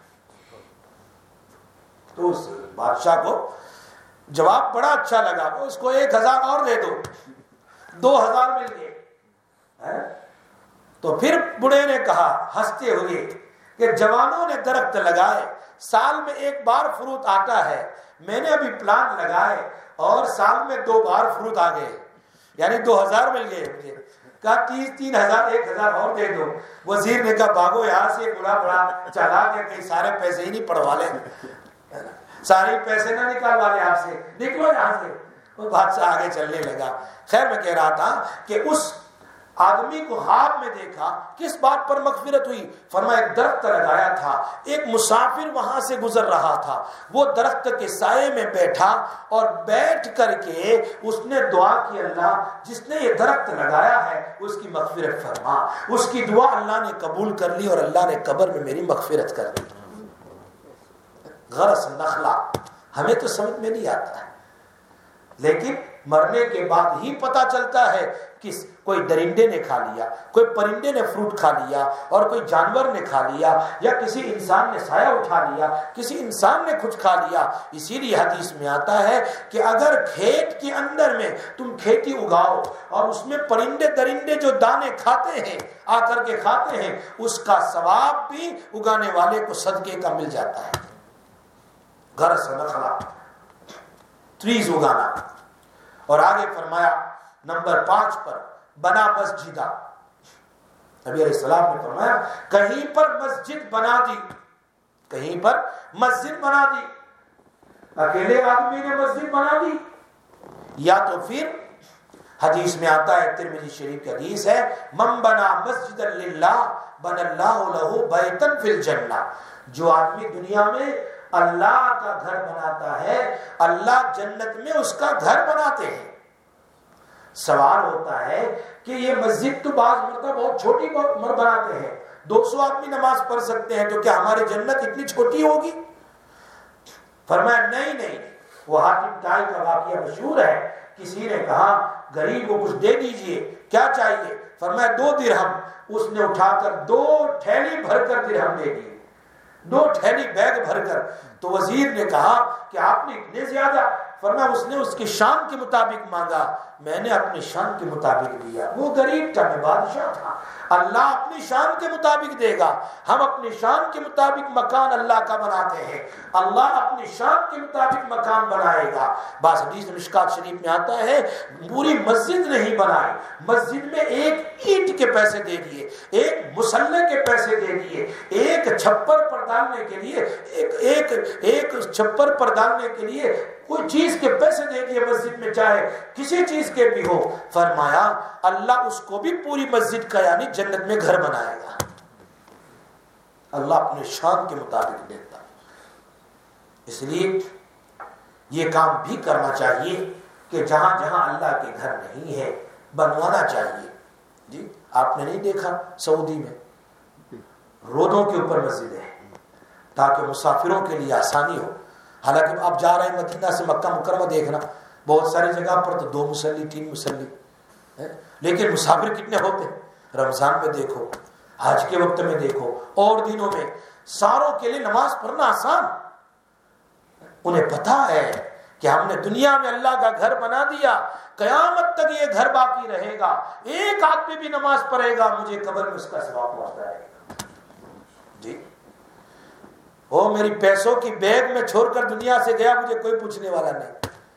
A: تو اس بادشاہ کو جواب بڑا اچھا لگا، اس کو 1000 اور دے دو، 2000 مل گئے۔ تو پھر بوڑھے نے کہا ہنستے ہوئے کہ جوانوں نے درخت لگائے، سال میں ایک بار فروٹ آتا ہے، میں نے ابھی پلانٹ لگائے اور سال میں 2 بار فروٹ آ گئے، یعنی 2000 مل گئے مجھے۔ کہا 3000 1000 اور دے دو۔ وزیر نے کہا بھاگو یہاں سے، بڑا چالاک ہے، کہیں سارے پیسے ہی نہیں پڑوا لے، سارے پیسے نہ نکالوا لے آپ سے، نکلو یہاں سے۔ وہ بادشاہ آگے چلنے لگا۔ خیر میں کہہ رہا تھا کہ اس آدمی کو خواب میں دیکھا، کس بات پر مغفرت ہوئی؟ فرمایا ایک درخت لگایا تھا، ایک مسافر وہاں سے گزر رہا تھا، وہ درخت کے سائے میں بیٹھا اور بیٹھ کر کے اس نے دعا کی، اللہ جس نے یہ درخت لگایا ہے اس کی مغفرت فرما۔ اس کی دعا اللہ نے قبول کر لی اور اللہ نے قبر میں میری مغفرت کر دی۔ غرس نخلا ہمیں تو سمجھ میں نہیں آتا ہے، لیکن مرنے کے بعد ہی پتا چلتا ہے کہ کوئی درندے نے کھا لیا، کوئی پرندے نے فروٹ کھا لیا، اور کوئی جانور نے کھا لیا، یا کسی انسان نے سایہ اٹھا لیا، کسی انسان نے کچھ کھا لیا۔ اسی لیے حدیث میں آتا ہے کہ اگر کھیت کے اندر میں تم کھیتی اگاؤ اور اس میں پرندے درندے جو دانے کھاتے ہیں، آ کر کے کھاتے ہیں، اس کا ثواب بھی اگانے والے کو صدقے کا مل جاتا ہے۔ غرس نخلا، ٹریز اگانا۔ اور آگے فرمایا نمبر 5 پر بنا مسجدہ۔ نبی علیہ السلام نے فرمایا کہیں پر مسجد بنا دی، کہیں پر مسجد بنا دی، اکیلے آدمی نے مسجد بنا دی، یا تو پھر حدیث میں آتا ہے، ترمذی شریف کی حدیث ہے، من بنا مسجد للہ بن اللہ لہ بیتا فی الجنہ۔ جو آدمی دنیا میں اللہ کا گھر بناتا ہے، اللہ جنت میں اس کا گھر بناتے ہیں۔ سوال ہوتا ہے کہ یہ مسجد تو بعض مرتبہ بہت چھوٹی بناتے ہیں، 200 آدمی نماز پڑھ سکتے ہیں، تو کیا ہماری جنت اتنی چھوٹی ہوگی؟ فرمایا نہیں۔ وہ حاتم طائی کا واقعہ مشہور ہے، کسی نے کہا غریب کو کچھ دے دیجئے، کیا چاہیے؟ فرمایا 2 درہم۔ اس نے اٹھا کر 2 تھیلی بھر کر درہم دے دیے، 2 تھیلی بیگ بھر کر۔ تو وزیر نے کہا کہ آپ نے اتنے زیادہ؟ فرمایا اس نے اس کی شان کے مطابق مانگا، میں نے اپنی شان کے مطابق دیا۔ وہ غریب تھا، میں بادشاہ تھا۔ اللہ اپنی شان کے مطابق دے گا، ہم اپنی شان کے مطابق مکان اللہ کا بناتے ہیں، اللہ اپنی شان کے مطابق مکان بنائے گا۔ بعض حدیث مشکات شریف میں آتا ہے پوری مسجد نہیں بنائی، مسجد میں ایک اینٹ کے پیسے دے دیے، ایک مسلح کے پیسے دے دیے، ایک چھپر پر ڈالنے کے لیے ایک چھپر پر ڈالنے کے لیے کوئی چیز کے پیسے دے دیے مسجد میں، چاہے کسی چیز کے بھی ہو۔ فرمایا اللہ اس کو بھی پوری مسجد کا یعنی جنت میں گھر بنائے گا۔ اللہ اپنے شان کے مطابق دیتا۔ اس لیے یہ کام بھی کرنا چاہیے کہ جہاں جہاں اللہ کے گھر نہیں ہے بنوانا چاہیے۔ جی آپ نے نہیں دیکھا سعودی میں روڈوں کے اوپر مسجد ہے تاکہ مسافروں کے لیے آسانی ہو۔ حالانکہ آپ جا رہے ہیں مدینہ سے مکہ مکرمہ، دیکھنا بہت ساری جگہ پر تو 2 مصلی 3 مصلی، لیکن مسافر کتنے ہوتے ہیں؟ رمضان میں دیکھو، حج کے وقت میں دیکھو، اور دنوں میں ساروں کے لیے نماز پڑھنا آسان۔ انہیں پتا ہے کہ ہم نے دنیا میں اللہ کا گھر بنا دیا، قیامت تک یہ گھر باقی رہے گا، ایک آدمی بھی نماز پڑھے گا مجھے قبر میں اس کا ثواب پہنچتا رہے گا۔ جی وہ میری پیسوں کی بیگ میں چھوڑ کر دنیا سے گیا، مجھے کوئی پوچھنے والا نہیں۔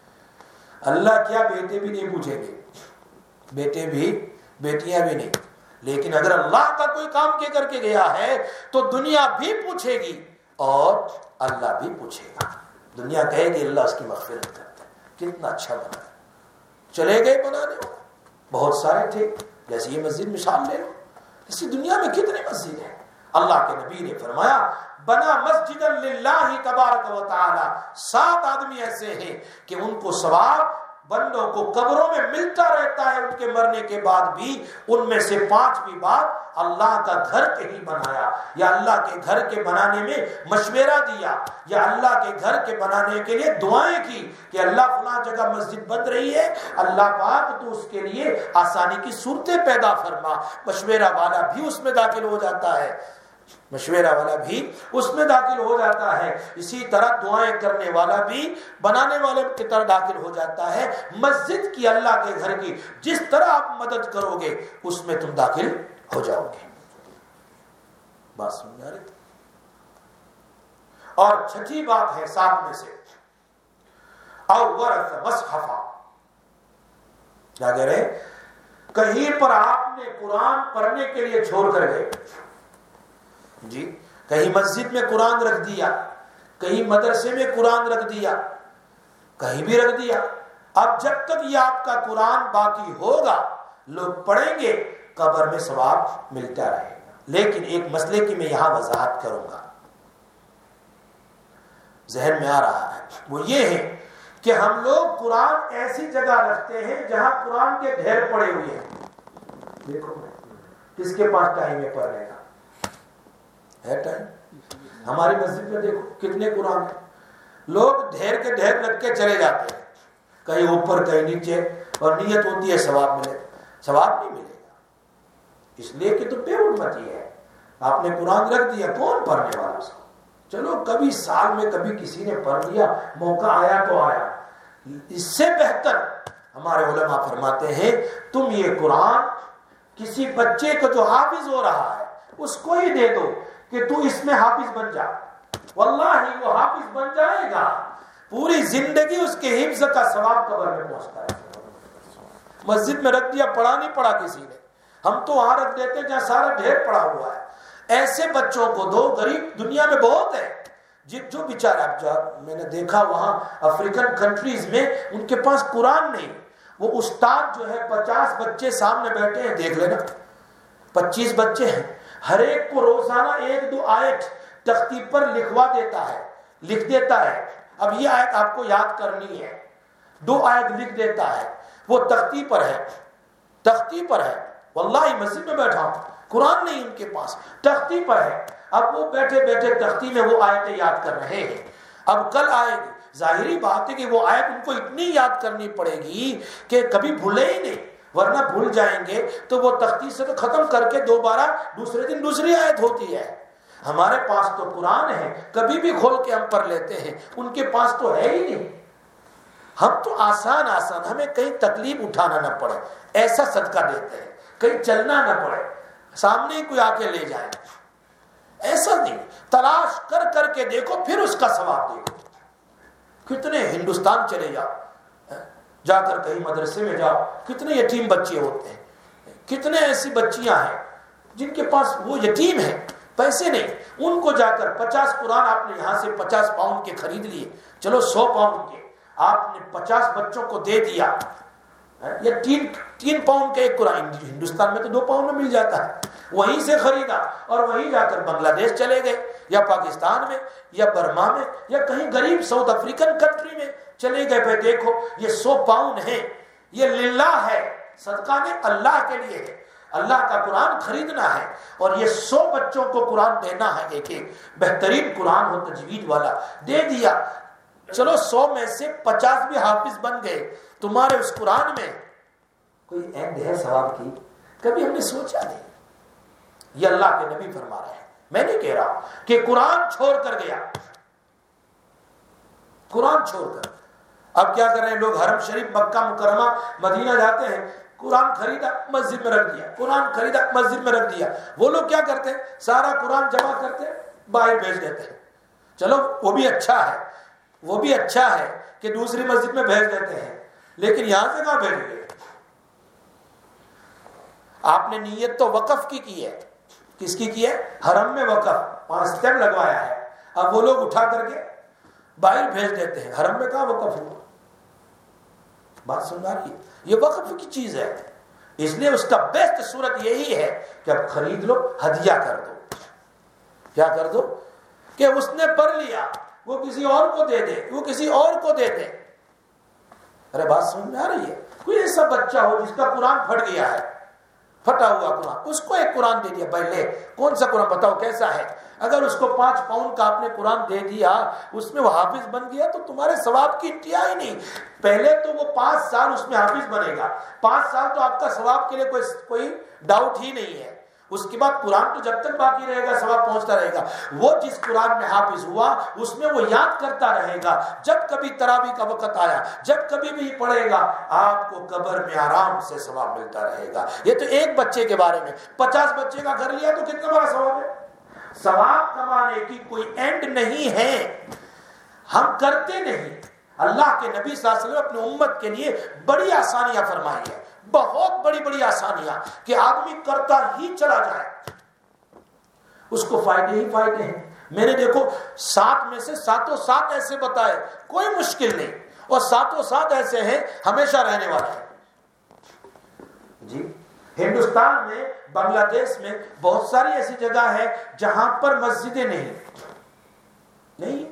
A: اللہ کیا بیٹے بھی نہیں پوچھیں گے، بیٹے بھی بیٹیاں بھی نہیں، لیکن اگر اللہ کا کوئی کام کے کر کے گیا ہے تو دنیا بھی پوچھے گی اور اللہ بھی پوچھے گا۔ دنیا کہے گی اللہ اس کی مغفرت کرتا ہے، کتنا اچھا بنا۔ چلے گئے بنانے والے بہت سارے تھے، جیسے یہ مسجد مثال لے لو، اسی دنیا میں کتنی مسجد ہے۔ اللہ کے نبی نے فرمایا بنا مسجد للہ تبارک و تعالی، 7 آدمی ایسے ہیں کہ ان کو ثواب بندوں کو قبروں میں ملتا رہتا ہے ان کے مرنے کے بعد بھی، ان میں سے 5ویں بات اللہ کا گھر کہیں بنایا، یا اللہ کے گھر کے بنانے میں مشورہ دیا، یا اللہ کے گھر کے بنانے کے لیے دعائیں کی کہ اللہ فلاں جگہ مسجد بن رہی ہے، اللہ پاک تو اس کے لیے آسانی کی صورتیں پیدا فرما۔ مشورہ والا بھی اس میں داخل ہو جاتا ہے، مشورہ والا بھی اس میں داخل ہو جاتا ہے، اسی طرح دعائیں کرنے والا بھی بنانے والے کی طرح داخل ہو جاتا ہے۔ مسجد کی، اللہ کے گھر کی جس طرح آپ مدد کرو گے اس میں تم داخل ہو جاؤ گے۔ بات سمجھ آ رہی؟ اور 6 بات ہے 7 میں سے، او ورث مصحفا، کیا کہہ رہے؟ کہیں پر آپ نے قرآن پڑھنے کے لیے چھوڑ کر گئے جی، کہیں مسجد میں قرآن رکھ دیا، کہیں مدرسے میں قرآن رکھ دیا، کہیں بھی رکھ دیا، اب جب تک یہ آپ کا قرآن باقی ہوگا، لوگ پڑھیں گے، قبر میں ثواب ملتا رہے گا۔ لیکن ایک مسئلے کی میں یہاں وضاحت کروں گا، ذہن میں آ رہا ہے، وہ یہ ہے کہ ہم لوگ قرآن ایسی جگہ رکھتے ہیں جہاں قرآن کے ڈھیر پڑے ہوئے ہیں۔ دیکھو کس کے پاس ٹائم ہے پڑھنے کا؟ ہے ٹائم؟ ہماری مسجد میں دیکھو کتنے قرآن ہیں، لوگ ڈھیر کے ڈھیر رکھ کے چلے جاتے ہیں، کہیں اوپر کہیں نیچے، اور نیت ہوتی ہے ثواب ملے، ثواب نہیں ملے گا، اس لیے کہ تو بے حرمتی ہے۔ آپ نے قرآن رکھ دیا، کون پڑھنے والا اس کو؟ چلو کبھی سال میں کبھی کسی نے پڑھ لیا، موقع آیا تو آیا، اس سے بہتر ہمارے علماء فرماتے ہیں تم یہ قرآن کسی بچے کو جو حافظ ہو رہا ہے اس کو ہی دے دو کہ تو اس میں حافظ بن جا، واللہ وہ حافظ بن جائے گا، پوری زندگی اس کے حفظ کا ثواب قبر میں پہنچتا ہے۔ مسجد میں رکھ دیا، پڑھا نہیں پڑھا کسی نے، ہم تو وہاں رکھ دیتے ہیں جہاں سارا ڈھیر پڑا ہوا ہے۔ ایسے بچوں کو دو، غریب دنیا میں بہت ہے جو بیچارہ، میں نے دیکھا وہاں افریقن کنٹریز میں ان کے پاس قرآن نہیں، وہ استاد جو ہے 50 بچے سامنے بیٹھے ہیں، دیکھ لینا 25 بچے ہیں، ہر ایک کو روزانہ 1-2 آیت تختی پر لکھوا دیتا ہے، لکھ دیتا ہے، اب یہ آیت آپ کو یاد کرنی ہے، 2 آیت لکھ دیتا ہے، وہ تختی پر ہے، تختی پر ہے، واللہ مسجد میں بیٹھا ہوں، قرآن نہیں ان کے پاس، تختی پر ہے، اب وہ بیٹھے بیٹھے تختی میں وہ آیتیں یاد کر رہے ہیں، اب کل آئے گی، ظاہری بات ہے کہ وہ آیت ان کو اتنی یاد کرنی پڑے گی کہ کبھی بھولے ہی نہیں، ورنہ بھول جائیں گے تو وہ تختی سے تو ختم کر کے دوبارہ دوسرے دن دوسری آیت ہوتی ہے۔ ہمارے پاس تو قرآن ہے، کبھی بھی کھول کے ہم پڑھ لیتے ہیں، ان کے پاس تو ہے ہی نہیں۔ ہم تو آسان ہمیں کہیں تکلیف اٹھانا نہ پڑے، ایسا صدقہ دیتے ہیں، کہیں چلنا نہ پڑے، سامنے ہی کوئی آ کے لے جائے، ایسا نہیں، تلاش کر کر کے دیکھو، پھر اس کا ثواب دیکھو۔ کتنے ہندوستان چلے جاؤ، جا کر کہیں مدرسے میں جاؤ، کتنے یتیم بچے ہوتے ہیں، کتنے ایسی بچیاں ہیں جن کے پاس وہ یتیم ہیں، پیسے نہیں، ان کو جا کر 50 قرآن آپ نے یہاں سے 50 پاؤنڈ کے خرید لیے، چلو 100 پاؤنڈ کے آپ نے 50 بچوں کو دے دیا، یا 3 پاؤنڈ کا ایک قرآن، ہندوستان میں تو 2 پاؤنڈ میں مل جاتا ہے، وہیں سے خریدا اور وہیں جا کر بنگلہ دیش چلے گئے، یا پاکستان میں، یا برما میں، یا کہیں غریب ساؤتھ افریقن کنٹری میں چلے گئے، بھائی دیکھو یہ 100 پاؤنڈ ہے، یہ للہ ہے، صدقہ میں اللہ کے لیے ہے، اللہ کا قرآن خریدنا ہے، اور یہ 100 بچوں کو قرآن دینا ہے، ایک بہترین قرآن ہو تجوید والا، دے دیا، چلو 100 میں سے 50 بھی حافظ بن گئے، تمہارے اس قرآن میں کوئی اینڈ ہے ثواب کی؟ کبھی ہم نے سوچا نہیں۔ یہ اللہ کے نبی فرما رہے ہیں، میں نہیں کہہ رہا کہ قرآن چھوڑ کر گیا، قرآن چھوڑ کر، اب کیا کر رہے ہیں لوگ، حرم شریف مکہ مکرمہ مدینہ جاتے ہیں، قرآن خریدا مسجد میں رکھ دیا، قرآن خریدا مسجد میں رکھ دیا، وہ لوگ کیا کرتے ہیں، سارا قرآن جمع کرتے ہیں، باہر بھیج دیتے ہیں، چلو وہ بھی اچھا ہے، وہ بھی اچھا ہے کہ دوسری مسجد میں بھیج دیتے ہیں، لیکن یہاں سے کہاں بھیج گئے؟ آپ نے نیت تو وقف کی ہے، کس کی ہے؟ حرم میں وقف، 5 سٹیپ لگوایا ہے، اب وہ لوگ اٹھا کر کے باہر بھیج دیتے ہیں، حرم میں کہاں وقف ہوا؟ بات سن رہی ہے؟ یہ وقف کی چیز ہے، اس لیے اس کا بیسٹ صورت یہی ہے کہ اب خرید لو، ہدیہ کر دو، کیا کر دو کہ اس نے پڑھ لیا، وہ کسی اور کو دے دے، وہ کسی اور کو دے دے، ارے بات سمجھ میں آ رہی ہے؟ کوئی ایسا بچہ ہو جس کا قرآن پھٹ گیا ہے، پھٹا ہوا قرآن، اس کو ایک قرآن دے دیا، بھائی لے کون سا قرآن بتاؤ کیسا ہے، اگر اس کو 5 پاؤنڈ کا آپ نے قرآن دے دیا، اس میں وہ حافظ بن گیا تو تمہارے ثواب کی انتہا ہی نہیں۔ پہلے تو وہ 5 سال اس میں حافظ بنے گا، 5 سال تو آپ کا ثواب کے لیے کوئی ڈاؤٹ ہی نہیں ہے۔ اس کے بعد قرآن تو جب تک باقی رہے گا ثواب پہنچتا رہے گا۔ وہ جس قرآن میں حافظ ہوا اس میں وہ یاد کرتا رہے گا، جب کبھی تراویح کا وقت آیا، جب کبھی بھی پڑھے گا، آپ کو قبر میں آرام سے ثواب ملتا رہے گا۔ یہ تو ایک بچے کے بارے میں، 50 بچے کا کر لیا تو کتنا بڑا ثواب ہے۔ ثواب کمانے کی کوئی اینڈ نہیں ہے، ہم کرتے نہیں۔ اللہ کے نبی صلی اللہ علیہ وسلم اپنے امت کے لیے بڑی آسانیاں فرمائی ہیں، بہت بڑی بڑی آسانیاں کہ آدمی کرتا ہی چلا جائے، اس کو فائدے ہی فائدے ہیں۔ میں نے دیکھو 7 میں سے 7 ایسے بتائے، کوئی مشکل نہیں، اور 7 ایسے ہیں ہمیشہ رہنے والے ہیں۔ جی ہندوستان میں، بنگلہ دیش میں بہت ساری ایسی جگہ ہے جہاں پر مسجدیں نہیں۔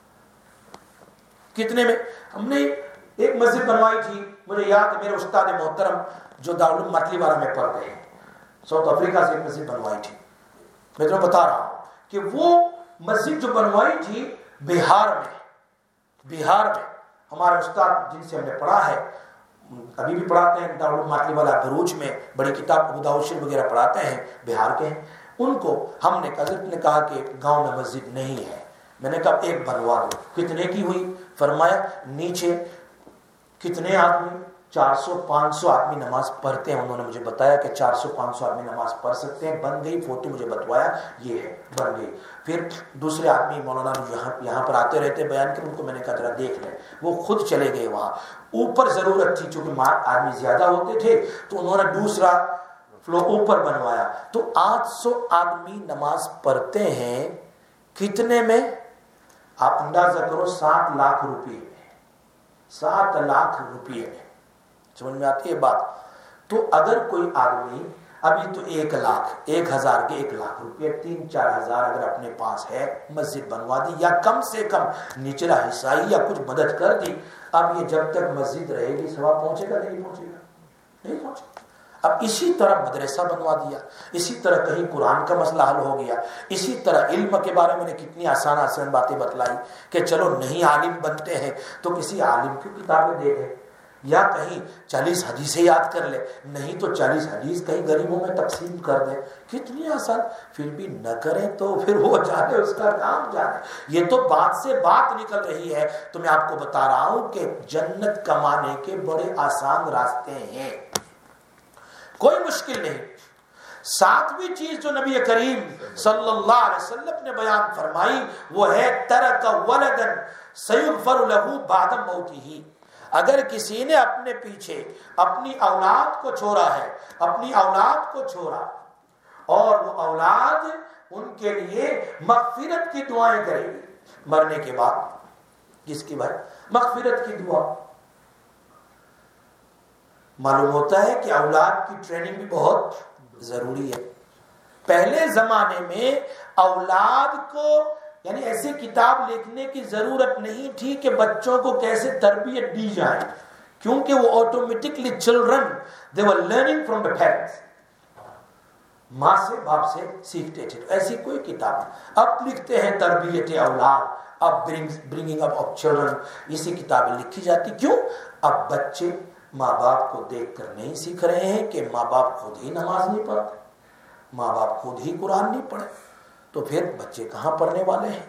A: کتنے میں ہم نے ایک مسجد بنوائی تھی، مجھے یاد ہے میرے استاد محترم جو دارالعلوم مٹلی والا میں پڑھتے ہیں، ساؤتھ افریقہ سے ایک مسجد بنوائی تھی۔ میں تمہیں بتا رہا ہوں کہ وہ مسجد جو بنوائی تھی بہار میں ہمارے استاد جن سے ہم نے پڑھا ہے، ابھی بھی پڑھاتے ہیں دارالعلوم مٹلی والا بھروچ میں، بڑی کتاب ابو داؤد شریف وغیرہ پڑھاتے ہیں، بہار کے ہیں۔ ان کو ہم نے کہا کہ گاؤں میں مسجد نہیں ہے، میں نے کہا ایک بنوا دو۔ کتنے کی ہوئی؟ فرمایا نیچے کتنے آدمی، 400-500 آدمی نماز پڑھتے ہیں۔ انہوں نے مجھے بتایا کہ 400-500 آدمی نماز پڑھ سکتے ہیں، بن گئی۔ فوٹو مجھے بتوایا، یہ ہے، بن گئی۔ پھر دوسرے آدمی مولانا یہاں پر آتے رہتے بیان کے، ان کو میں نے کہا ذرا دیکھ لیں، وہ خود چلے گئے وہاں۔ اوپر ضرورت تھی چونکہ آدمی زیادہ ہوتے تھے تو انہوں نے دوسرا فلور اوپر بنوایا، تو 800 آدمی نماز پڑھتے ہیں۔ کتنے میں؟ آپ اندازہ کرو، 7 لاکھ روپے میں، 7 لاکھ روپے میں۔ سمجھ میں آتی ہے بات؟ تو اگر کوئی آدمی ابھی تو 1 لاکھ 1,000 کے 1 لاکھ روپے 3-4 ہزار اگر اپنے پاس ہے، مسجد بنوا دی یا کم سے کم نچلا حصہ یا کچھ مدد کر دی، اب یہ جب تک مسجد رہے گی ثواب پہنچے گا نہیں پہنچے گا؟ نہیں پہنچے گا۔ اب اسی طرح مدرسہ بنوا دیا، اسی طرح کہیں قرآن کا مسئلہ حل ہو گیا، اسی طرح علم کے بارے میں نے کتنی آسان باتیں بتلائی کہ چلو نہیں عالم بنتے ہیں تو کسی عالم کی کتابیں دے دیں، یا کہیں 40 حدیثیں یاد کر لے، نہیں تو 40 حدیث کہیں غریبوں میں تقسیم کر دیں۔ کتنی آسان، پھر بھی نہ کریں تو پھر وہ جانے، اس کا کام جانے۔ یہ تو بات سے بات نکل رہی ہے، تو میں آپ کو بتا رہا ہوں کہ جنت کمانے کے بڑے آسان راستے ہیں، کوئی مشکل نہیں۔ 7ویں چیز جو نبی کریم صلی اللہ علیہ وسلم نے بیان فرمائی وہ ہے ترک ولدا سیغفر له بعد موتہ۔ اگر کسی نے اپنے پیچھے اپنی اولاد کو چھوڑا ہے، اپنی اولاد کو چھوڑا، اور وہ اولاد ان کے لیے مغفرت کی دعائیں کرے گی مرنے کے بعد، کس کی بھائی؟ مغفرت کی دعا۔ معلوم ہوتا ہے کہ اولاد کی ٹریننگ بھی بہت ضروری ہے۔ پہلے زمانے میں اولاد کو یعنی ایسی کتاب لکھنے کی ضرورت نہیں تھی کہ بچوں کو کیسے تربیت دی جائے، کیونکہ وہ automatically children they were learning from the parents, ماں سے باپ سے سیکھتے تھے۔ ایسی کوئی کتاب اب لکھتے ہیں تربیت اولاد، اب برنگنگ اپ آف چلڈرن، اسی کتابیں لکھی جاتی۔ کیوں؟ اب بچے ماں باپ کو دیکھ کر نہیں سیکھ رہے ہیں کہ ماں باپ خود ہی نماز نہیں پڑھتے، ماں باپ خود ہی قرآن نہیں پڑھے، تو پھر بچے کہاں پڑھنے والے ہیں؟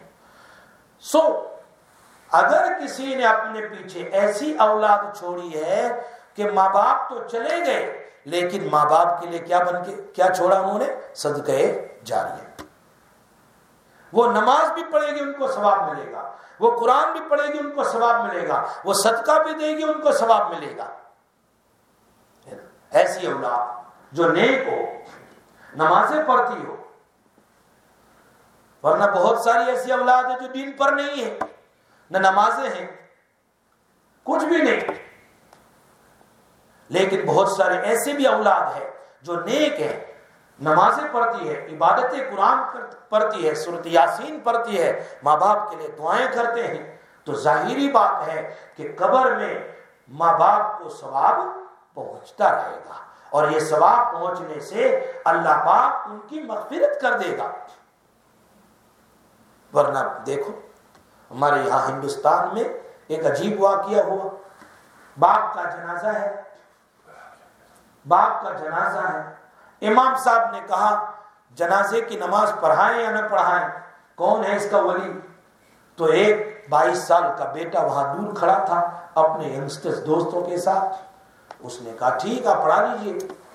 A: اگر کسی نے اپنے پیچھے ایسی اولاد چھوڑی ہے کہ ماں باپ تو چلے گئے لیکن ماں باپ کے لیے کیا چھوڑا انہوں نے؟ صدقہ جاریہ۔ وہ نماز بھی پڑھے گی ان کو ثواب ملے گا، وہ قرآن بھی پڑھے گی ان کو ثواب ملے گا، وہ صدقہ بھی دے گی ان کو ثواب ملے گا۔ ایسی اولاد جو نیک ہو، نمازیں پڑھتی ہو، ورنہ بہت ساری ایسی اولاد ہے جو دین پر نہیں ہے، نہ نمازیں ہیں، کچھ بھی نہیں، لیکن بہت سارے ایسے بھی اولاد ہے جو نیک ہے، نمازیں پڑھتی ہے، عبادت قرآن پڑھتی ہے، سورۃ یاسین پڑھتی ہے، ماں باپ کے لیے دعائیں کرتے ہیں، تو ظاہری بات ہے کہ قبر میں ماں باپ کو ثواب پہنچتا رہے گا، اور یہ ثواب پہنچنے سے اللہ پاک ان کی مغفرت کر دے گا۔ ورنہ دیکھو ہمارے یہاں ہندوستان میں ایک عجیب واقعہ ہوا، باپ کا جنازہ ہے، باپ کا جنازہ ہے، امام صاحب نے کہا جنازے کی نماز پڑھائیں یا نہ پڑھائیں، کون ہے اس کا ولی؟ تو ایک 22 سال کا بیٹا وہاں دور کھڑا تھا اپنے ینگسٹرز دوستوں کے ساتھ، اس نے کہا ٹھیک آپ پڑھا لیجئے،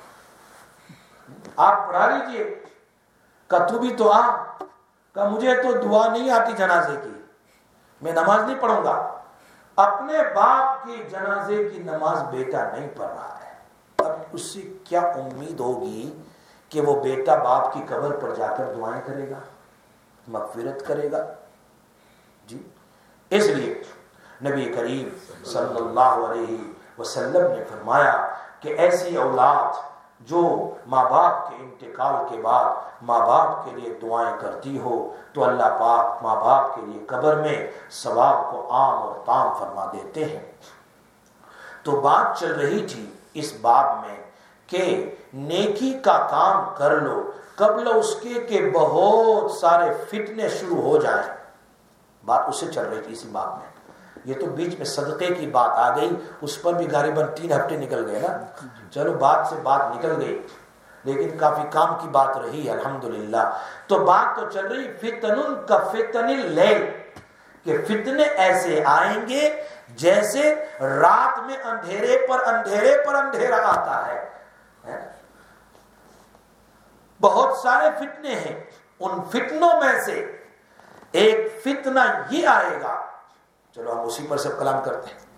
A: آپ پڑھا لیجئے۔ کہا تو بھی تو آ، کہا مجھے تو دعا نہیں آتی جنازے کی، میں نماز نہیں پڑھوں گا۔ اپنے باپ کی جنازے کی نماز بیٹا نہیں پڑھ رہا ہے، اب اس سے کیا امید ہوگی کہ وہ بیٹا باپ کی قبر پر جا کر دعائیں کرے گا، مغفرت کرے گا؟ جی اس لیے نبی کریم صلی اللہ علیہ وسلم نے فرمایا کہ ایسی اولاد جو ماں باپ کے انتقال کے بعد ماں باپ کے لیے دعائیں کرتی ہو تو اللہ پاک ماں باپ کے لیے قبر میں ثواب کو عام اور تام فرما دیتے ہیں۔ تو بات چل رہی تھی اس باب میں کہ نیکی کا کام کر لو قبل اس کے کہ بہت سارے فتنے شروع ہو جائیں، بات اس سے چل رہی تھی اسی باب میں۔ یہ تو بیچ میں صدقے کی بات آ گئی، اس پر بھی غالباً 3 ہفتے نکل گئے نا، چلو بات سے بات نکل گئی لیکن کافی کام کی بات رہی الحمدللہ۔ تو بات تو چل رہی فتن کا فتن اللیل، کہ فتنے ایسے آئیں گے جیسے رات میں اندھیرے پر اندھیرا آتا ہے۔ بہت سارے فتنے ہیں، ان فتنوں میں سے ایک فتنہ یہ آئے گا، چلو ہم اسی پر سب کلام کرتے ہیں۔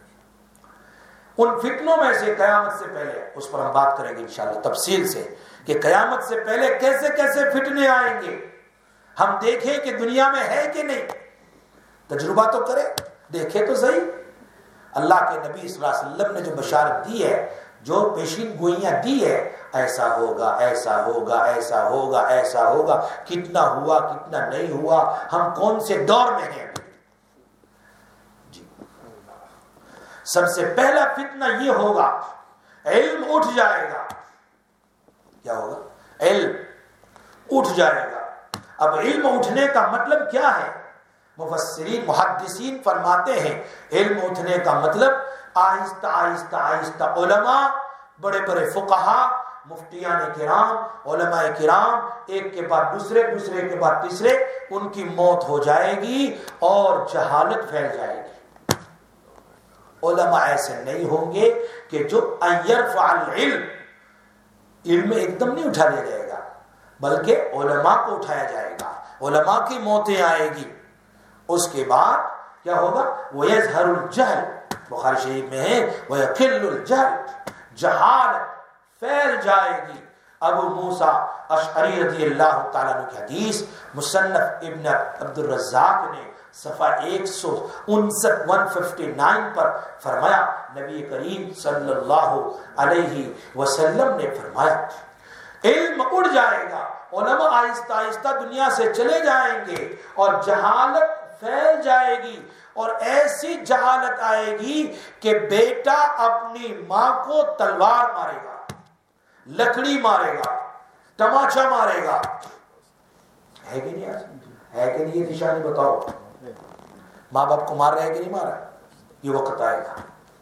A: ان فتنوں میں سے قیامت سے پہلے، اس پر ہم بات کریں گے انشاءاللہ تفصیل سے کہ قیامت سے پہلے کیسے کیسے فتنے آئیں گے، ہم دیکھیں کہ دنیا میں ہے کہ نہیں، تجربہ تو کریں، دیکھیں تو صحیح۔ اللہ کے نبی صلی اللہ علیہ وسلم نے جو بشارت دی ہے، جو پیشین گوئیاں دی ہے، ایسا ہوگا ایسا ہوگا ایسا ہوگا ایسا ہوگا، کتنا ہوا کتنا نہیں ہوا، ہم کون سے دور میں ہیں۔ جی سب سے پہلا فتنہ یہ ہوگا، علم اٹھ جائے گا۔ کیا ہوگا؟ علم اٹھ جائے گا۔ اب علم اٹھنے کا مطلب کیا ہے؟ مفسرین محدثین فرماتے ہیں علم اٹھنے کا مطلب آہستہ آہستہ آہستہ علماء، بڑے بڑے فقہا، مفتیان کرام، علماء کرام، ایک کے بعد دوسرے، دوسرے کے بعد تیسرے، ان کی موت ہو جائے گی اور جہالت پھیل جائے گی۔ علماء ایسے نہیں ہوں گے کہ جو یرفع العلم، علم ایک دم نہیں اٹھا دیا جائے گا بلکہ علماء کو اٹھایا جائے گا، علماء کی موتیں آئے گی۔ اس کے بعد کیا ہوگا؟ وَيَظْهَرُ الْجَهْلِ، بخاری شریف میں ہے وَيَقِلُّ الْجَهْلِ، جہالت پھیل جائے گی۔ ابو موسیٰ اشعری رضی اللہ تعالیٰ عنہ کی حدیث مصنف ابن عبد الرزاق نے صفحہ 159 پر فرمایا، نبی کریم صلی اللہ علیہ وسلم نے فرمایا علم اڑ جائے گا، علماء آہستہ آہستہ دنیا سے چلے جائیں گے اور جہالت پھیل جائے گی، اور ایسی جہالت آئے گی کہ بیٹا اپنی ماں کو تلوار مارے گا، لکڑی مارے گا، تماچا مارے گا۔ ہے کہ نہیں؟ ہے کہ نہیں؟ یہ نشانی بتاؤ، ماں باپ کو مار رہے ہیں کہ نہیں مار رہا؟ یہ وقت آئے گا۔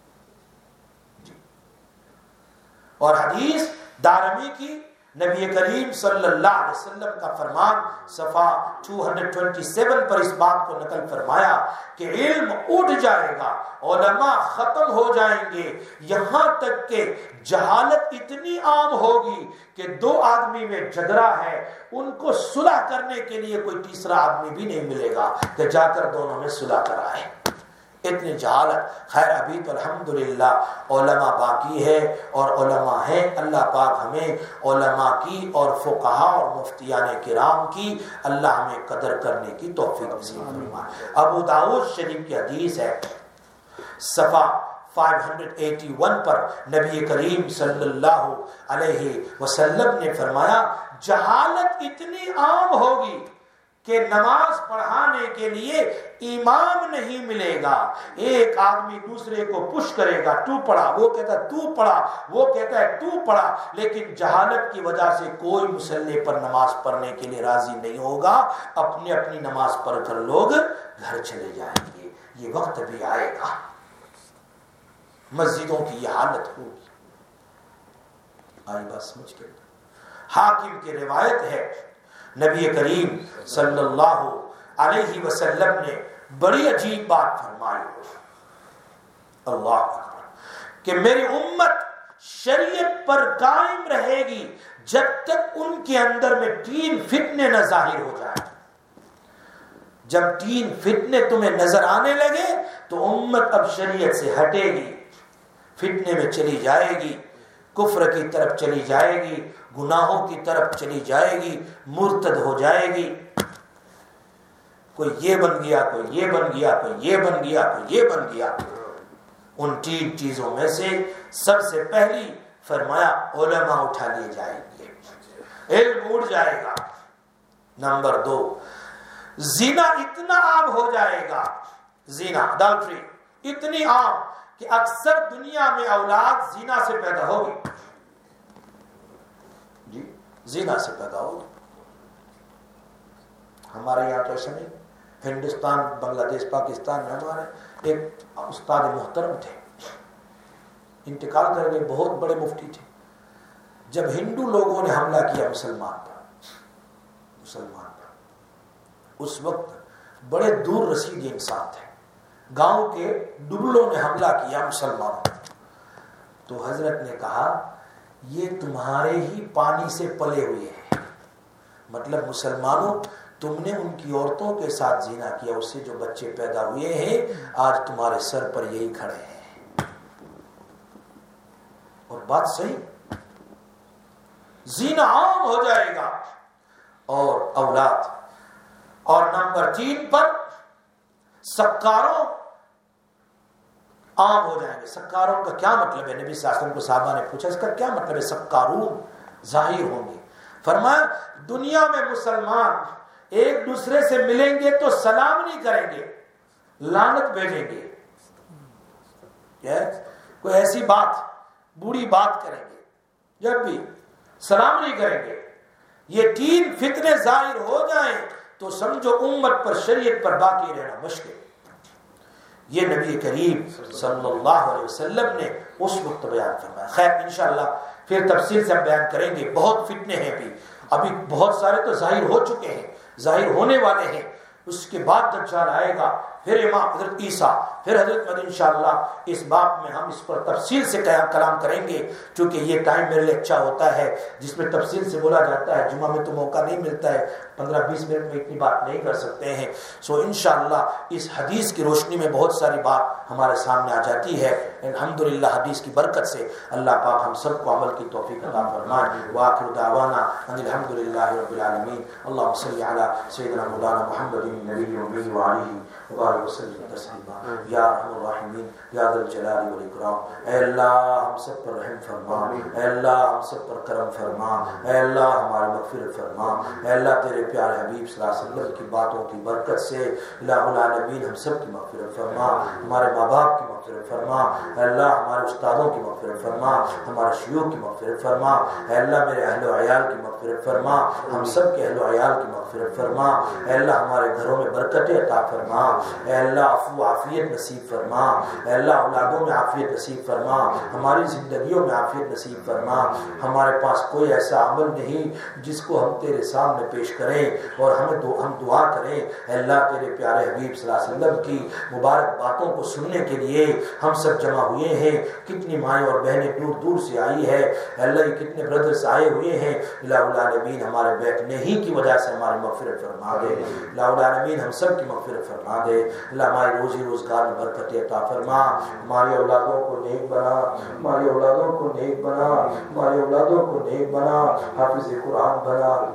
A: اور حدیث دارمی کی، نبی کریم صلی اللہ علیہ وسلم کا فرمان صفحہ 227 پر اس بات کو نقل فرمایا کہ علم اٹھ جائے گا، علماء ختم ہو جائیں گے، یہاں تک کہ جہالت اتنی عام ہوگی کہ 2 آدمی میں جھگڑا ہے، ان کو صلح کرنے کے لیے کوئی تیسرا آدمی بھی نہیں ملے گا کہ جا کر دونوں میں صلح کرائے، اتنی جہالت۔ خیر ابھی تو الحمدللہ علماء باقی ہے اور علماء ہیں، اللہ پاک ہمیں علماء کی اور فقہا اور مفتیان کرام کی اللہ ہمیں قدر کرنے کی توفیق نصیب فرمائے۔ ابو داؤد شریف کی حدیث ہے، صفحہ 581 پر نبی کریم صلی اللہ علیہ وسلم نے فرمایا جہالت اتنی عام ہوگی کہ نماز پڑھانے کے لیے امام نہیں ملے گا. ایک آدمی دوسرے کو پش کرے گا, تو پڑھا, وہ کہتا ہے تو پڑھا, وہ کہتا ہے تو پڑھا, لیکن جہالت کی وجہ سے کوئی مصلی پر نماز پڑھنے کے لیے راضی نہیں ہوگا. اپنی اپنی نماز پڑھ کر لوگ گھر چلے جائیں گے. یہ وقت بھی آئے گا, مسجدوں کی یہ حالت ہوگی. آئی بات سمجھ کے؟ حاکم کی روایت ہے, نبی کریم صلی اللہ علیہ وسلم نے بڑی عجیب بات فرمائی. اللہ اکبر, کہ میری امت شریعت پر قائم رہے گی جب تک ان کے اندر میں 3 فتنے نہ ظاہر ہو جائیں. جب 3 فتنے تمہیں نظر آنے لگے تو امت اب شریعت سے ہٹے گی, فتنے میں چلی جائے گی, کفر کی طرف چلی جائے گی, گناہوں کی طرف چلی جائے گی, مرتد ہو جائے گی. کوئی یہ بن گیا, کوئی یہ بن گیا, کوئی یہ بن گیا, کوئی یہ بن گیا. ان 3 چیزوں میں سے سب سے پہلی فرمایا علماء اٹھا لیے جائیں گے, علم اڑ جائے گا. نمبر 2, زنا اتنا عام ہو جائے گا, زنا اڈلٹری اتنی عام کہ اکثر دنیا میں اولاد زنا سے پیدا ہوگی. جی زنا سے پیدا ہوگی. ہمارے یہاں تو ایسا نہیں. ہندوستان, بنگلہ دیش, پاکستان میں ہمارے ایک استاد محترم تھے, انتقال کر گئے, بہت بڑے مفتی تھے. جب ہندو لوگوں نے حملہ کیا مسلمان پر, اس وقت بڑے دور رسید انسان تھے, گاؤں کے ڈبلوں نے حملہ کیا مسلمانوں پر. تو حضرت نے کہا یہ تمہارے ہی پانی سے پلے ہوئے ہیں, مطلب مسلمانوں تم نے ان کی عورتوں کے ساتھ زنا کیا, اس سے جو بچے پیدا ہوئے ہیں آج تمہارے سر پر یہی کھڑے ہیں. اور بات صحیح, زنا عام ہو جائے گا اور اولاد. اور نمبر 3 پر سکاروں عام ہو جائیں گے. سکاروں کا کیا مطلب ہے؟ نبی صلی اللہ علیہ وسلم کو صحابہ نے پوچھا اس کا کیا مطلب ہے سکارون ظاہر ہوں گے. فرمایا دنیا میں مسلمان ایک دوسرے سے ملیں گے تو سلام نہیں کریں گے, لعنت بھیجیں گے. کوئی ایسی بات بری بات کریں گے, جب بھی سلام نہیں کریں گے. یہ 3 فتنے ظاہر ہو جائیں تو سمجھو امت پر, شریعت پر باقی رہنا مشکل. یہ نبی کریم صلی اللہ علیہ وسلم نے اس وقت بیان فرمایا. خیر انشاءاللہ پھر تفصیل سے ہم بیان کریں گے. بہت فتنے ہیں, ابھی بہت سارے تو ظاہر ہو چکے ہیں, ظاہر ہونے والے ہیں. اس کے بعد دجال آئے گا, پھر امام حضرت عیسیٰ, پھر حضرت مہدی. انشاءاللہ اس باب میں ہم اس پر تفصیل سے کلام کریں گے, چونکہ یہ ٹائم میرے لیے اچھا ہوتا ہے جس میں تفصیل سے بولا جاتا ہے. جمعہ میں تو موقع نہیں ملتا ہے, 15-20 منٹ میں اتنی بات نہیں کر سکتے ہیں. سو انشاءاللہ اس حدیث کی روشنی میں بہت ساری بات ہمارے سامنے آ جاتی ہے. الحمدللہ حدیث کی برکت سے اللہ پاک ہم سب کو عمل کی توفیق عطا فرمائے. وآخر دعوانا ان الحمدللہ رب العالمین. اللہم صلی علی سیدنا مولانا محمد النبی الامی وعلیہ وبارک وسلم تسلیما. یا ارحم الراحمین یا ذا الجلال والاکرام. اے اللہ ہم سب پر رحم فرما, اے اللہ ہم سب پر کرم فرما, اے اللہ ہماری مغفرت فرما. اے اللہ تیرے پیارے حبیب صلی اللہ علیہ وسلم کی باتوں کی برکت سے الہ العالمین ہم سب کی مغفرت فرما, ہمارے ماں باپ کی مغفرت فرما. اے اللہ ہمارے استادوں کی مغفرت فرما, ہمارے شیوخ کی مغفرت فرما. اے اللہ میرے اہل و عیال کی مغفرت فرما, ہم سب کے اہل و عیال کی مغفرت فرما. اے اللہ ہمارے گھروں میں برکت عطا فرما. اے اللہ عفو عافیت نصیب فرما. اے اللہ اولادوں میں عافیت نصیب فرما, ہماری زندگیوں میں عافیت نصیب فرما. ہمارے پاس کوئی ایسا عمل نہیں جس کو ہم تیرے سامنے پیش کریں اور ہم دعا کریں. اے اللہ تیرے پیارے حبیب صلی اللہ علیہ وسلم کی مبارک باتوں کو سننے کے لیے ہم سب جمع ہوئے ہیں. کتنی مائیں اور بہنیں دور دور سے آئی ہے. اے اللہ یہ کتنے بردرز آئے ہوئے ہیں. الہ العالمین ہمارے بیٹھنے ہی کی وجہ سے ہماری مغفرت فرما دے. الہ العالمین ہم سب کی مغفرت فرما دے. اللہ ہماری روزی روزگار میں برکت عطا فرما. ہماری اولادوں کو نیک بنا, ہماری اولادوں کو نیک بنا, ہماری اولادوں کو نیک بنا, حافظ قرآن بنا,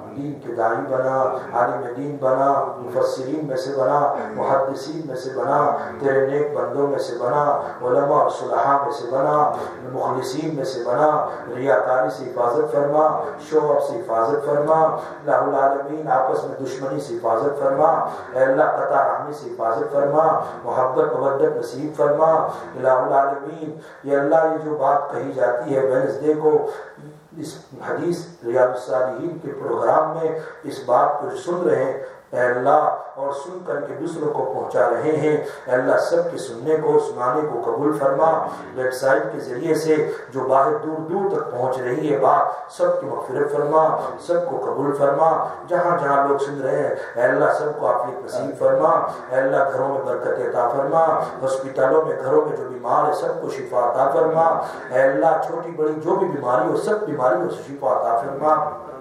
A: دین کے داعی بنا، عالم دین بنا، مفسرین میں سے بنا، محدثین میں سے بنا، تیرے نیک بندوں میں سے بنا، علماء اور صلحاء میں سے بنا، مخلصین میں سے بنا، ریاکاری سے حفاظت فرما، شو آف سے حفاظت فرما، الہ العالمین آپس میں دشمنی سے حفاظت فرما، اے اللہ قطع رحمی سے حفاظت فرما، محبت مودت نصیب فرما، الہ العالمین یہ اللہ یہ جو بات کہی جاتی ہے وینسڈے کو اس حدیث ریاض الصالحین کے پروگرام میں اس بات کو سن رہے ہیں اے اللہ اور سن کر کے دوسروں کو پہنچا رہے ہیں اے اللہ سب کے سننے کو سنانے کو قبول فرما، ویب سائٹ کے ذریعے سے جو باہر دور دور تک پہنچ رہی ہے بات سب کی مغفرت فرما، سب کو قبول فرما، جہاں جہاں لوگ سن رہے ہیں اے اللہ سب کو عافیت نصیب فرما، اے اللہ گھروں میں برکت عطا فرما، ہاسپٹلوں میں گھروں میں جو بیمار ہے سب کو شفا عطا فرما، اے اللہ چھوٹی بڑی جو بھی بیماری ہو سب بیماریوں سے شفا عطا فرما،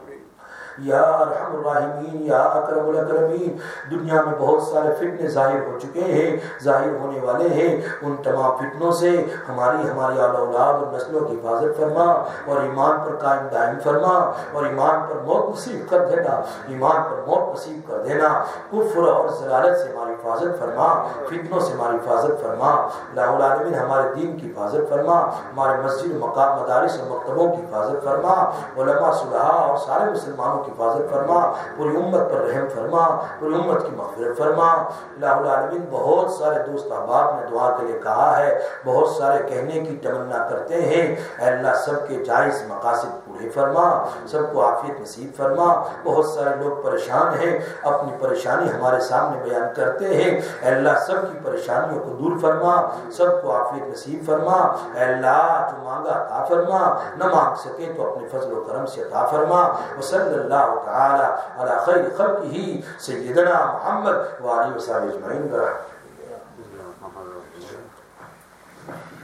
A: یا ارحم الراحمین یا اکرم الاکرمین۔ دنیا میں بہت سارے فتنے ظاہر ہو چکے ہیں، ظاہر ہونے والے ہیں، ان تمام فتنوں سے ہماری اولاد اور نسلوں کی حفاظت فرما اور ایمان پر قائم دائم فرما اور ایمان پر موت نصیب کر دینا، ایمان پر موت نصیب کر دینا، کفر اور ضلالت سے ہماری حفاظت فرما، فتنوں سے ہماری حفاظت فرما، الہ العالمین ہمارے دین کی حفاظت فرما، ہمارے مسجد مقام مدارس اور مکتبوں کی حفاظت فرما، علماء صلحاء اور سارے مسلمانوں حفاظت فرما، پوری امت پر رحم فرما، پوری امت کی مغفرت فرما، الہ العالمین بہت سارے دوست احباب نے دعا کے لیے کہا ہے، بہت سارے کہنے کی تمنا کرتے ہیں، اے اللہ سب کے جائز مقاصد پورے فرما، سب کو عافیت نصیب فرما، بہت سارے لوگ پریشان ہیں اپنی پریشانی ہمارے سامنے بیان کرتے ہیں، اے اللہ سب کی پریشانیوں کو دور فرما، سب کو عافیت نصیب فرما، اے اللہ جو مانگا عطا فرما، نہ مانگ سکے تو اپنے فضل و کرم سے عطا فرما، وصلی اللہ تعالی علی خیر خلقہ سیدنا محمد وآلہ وصحبہ اجمعین۔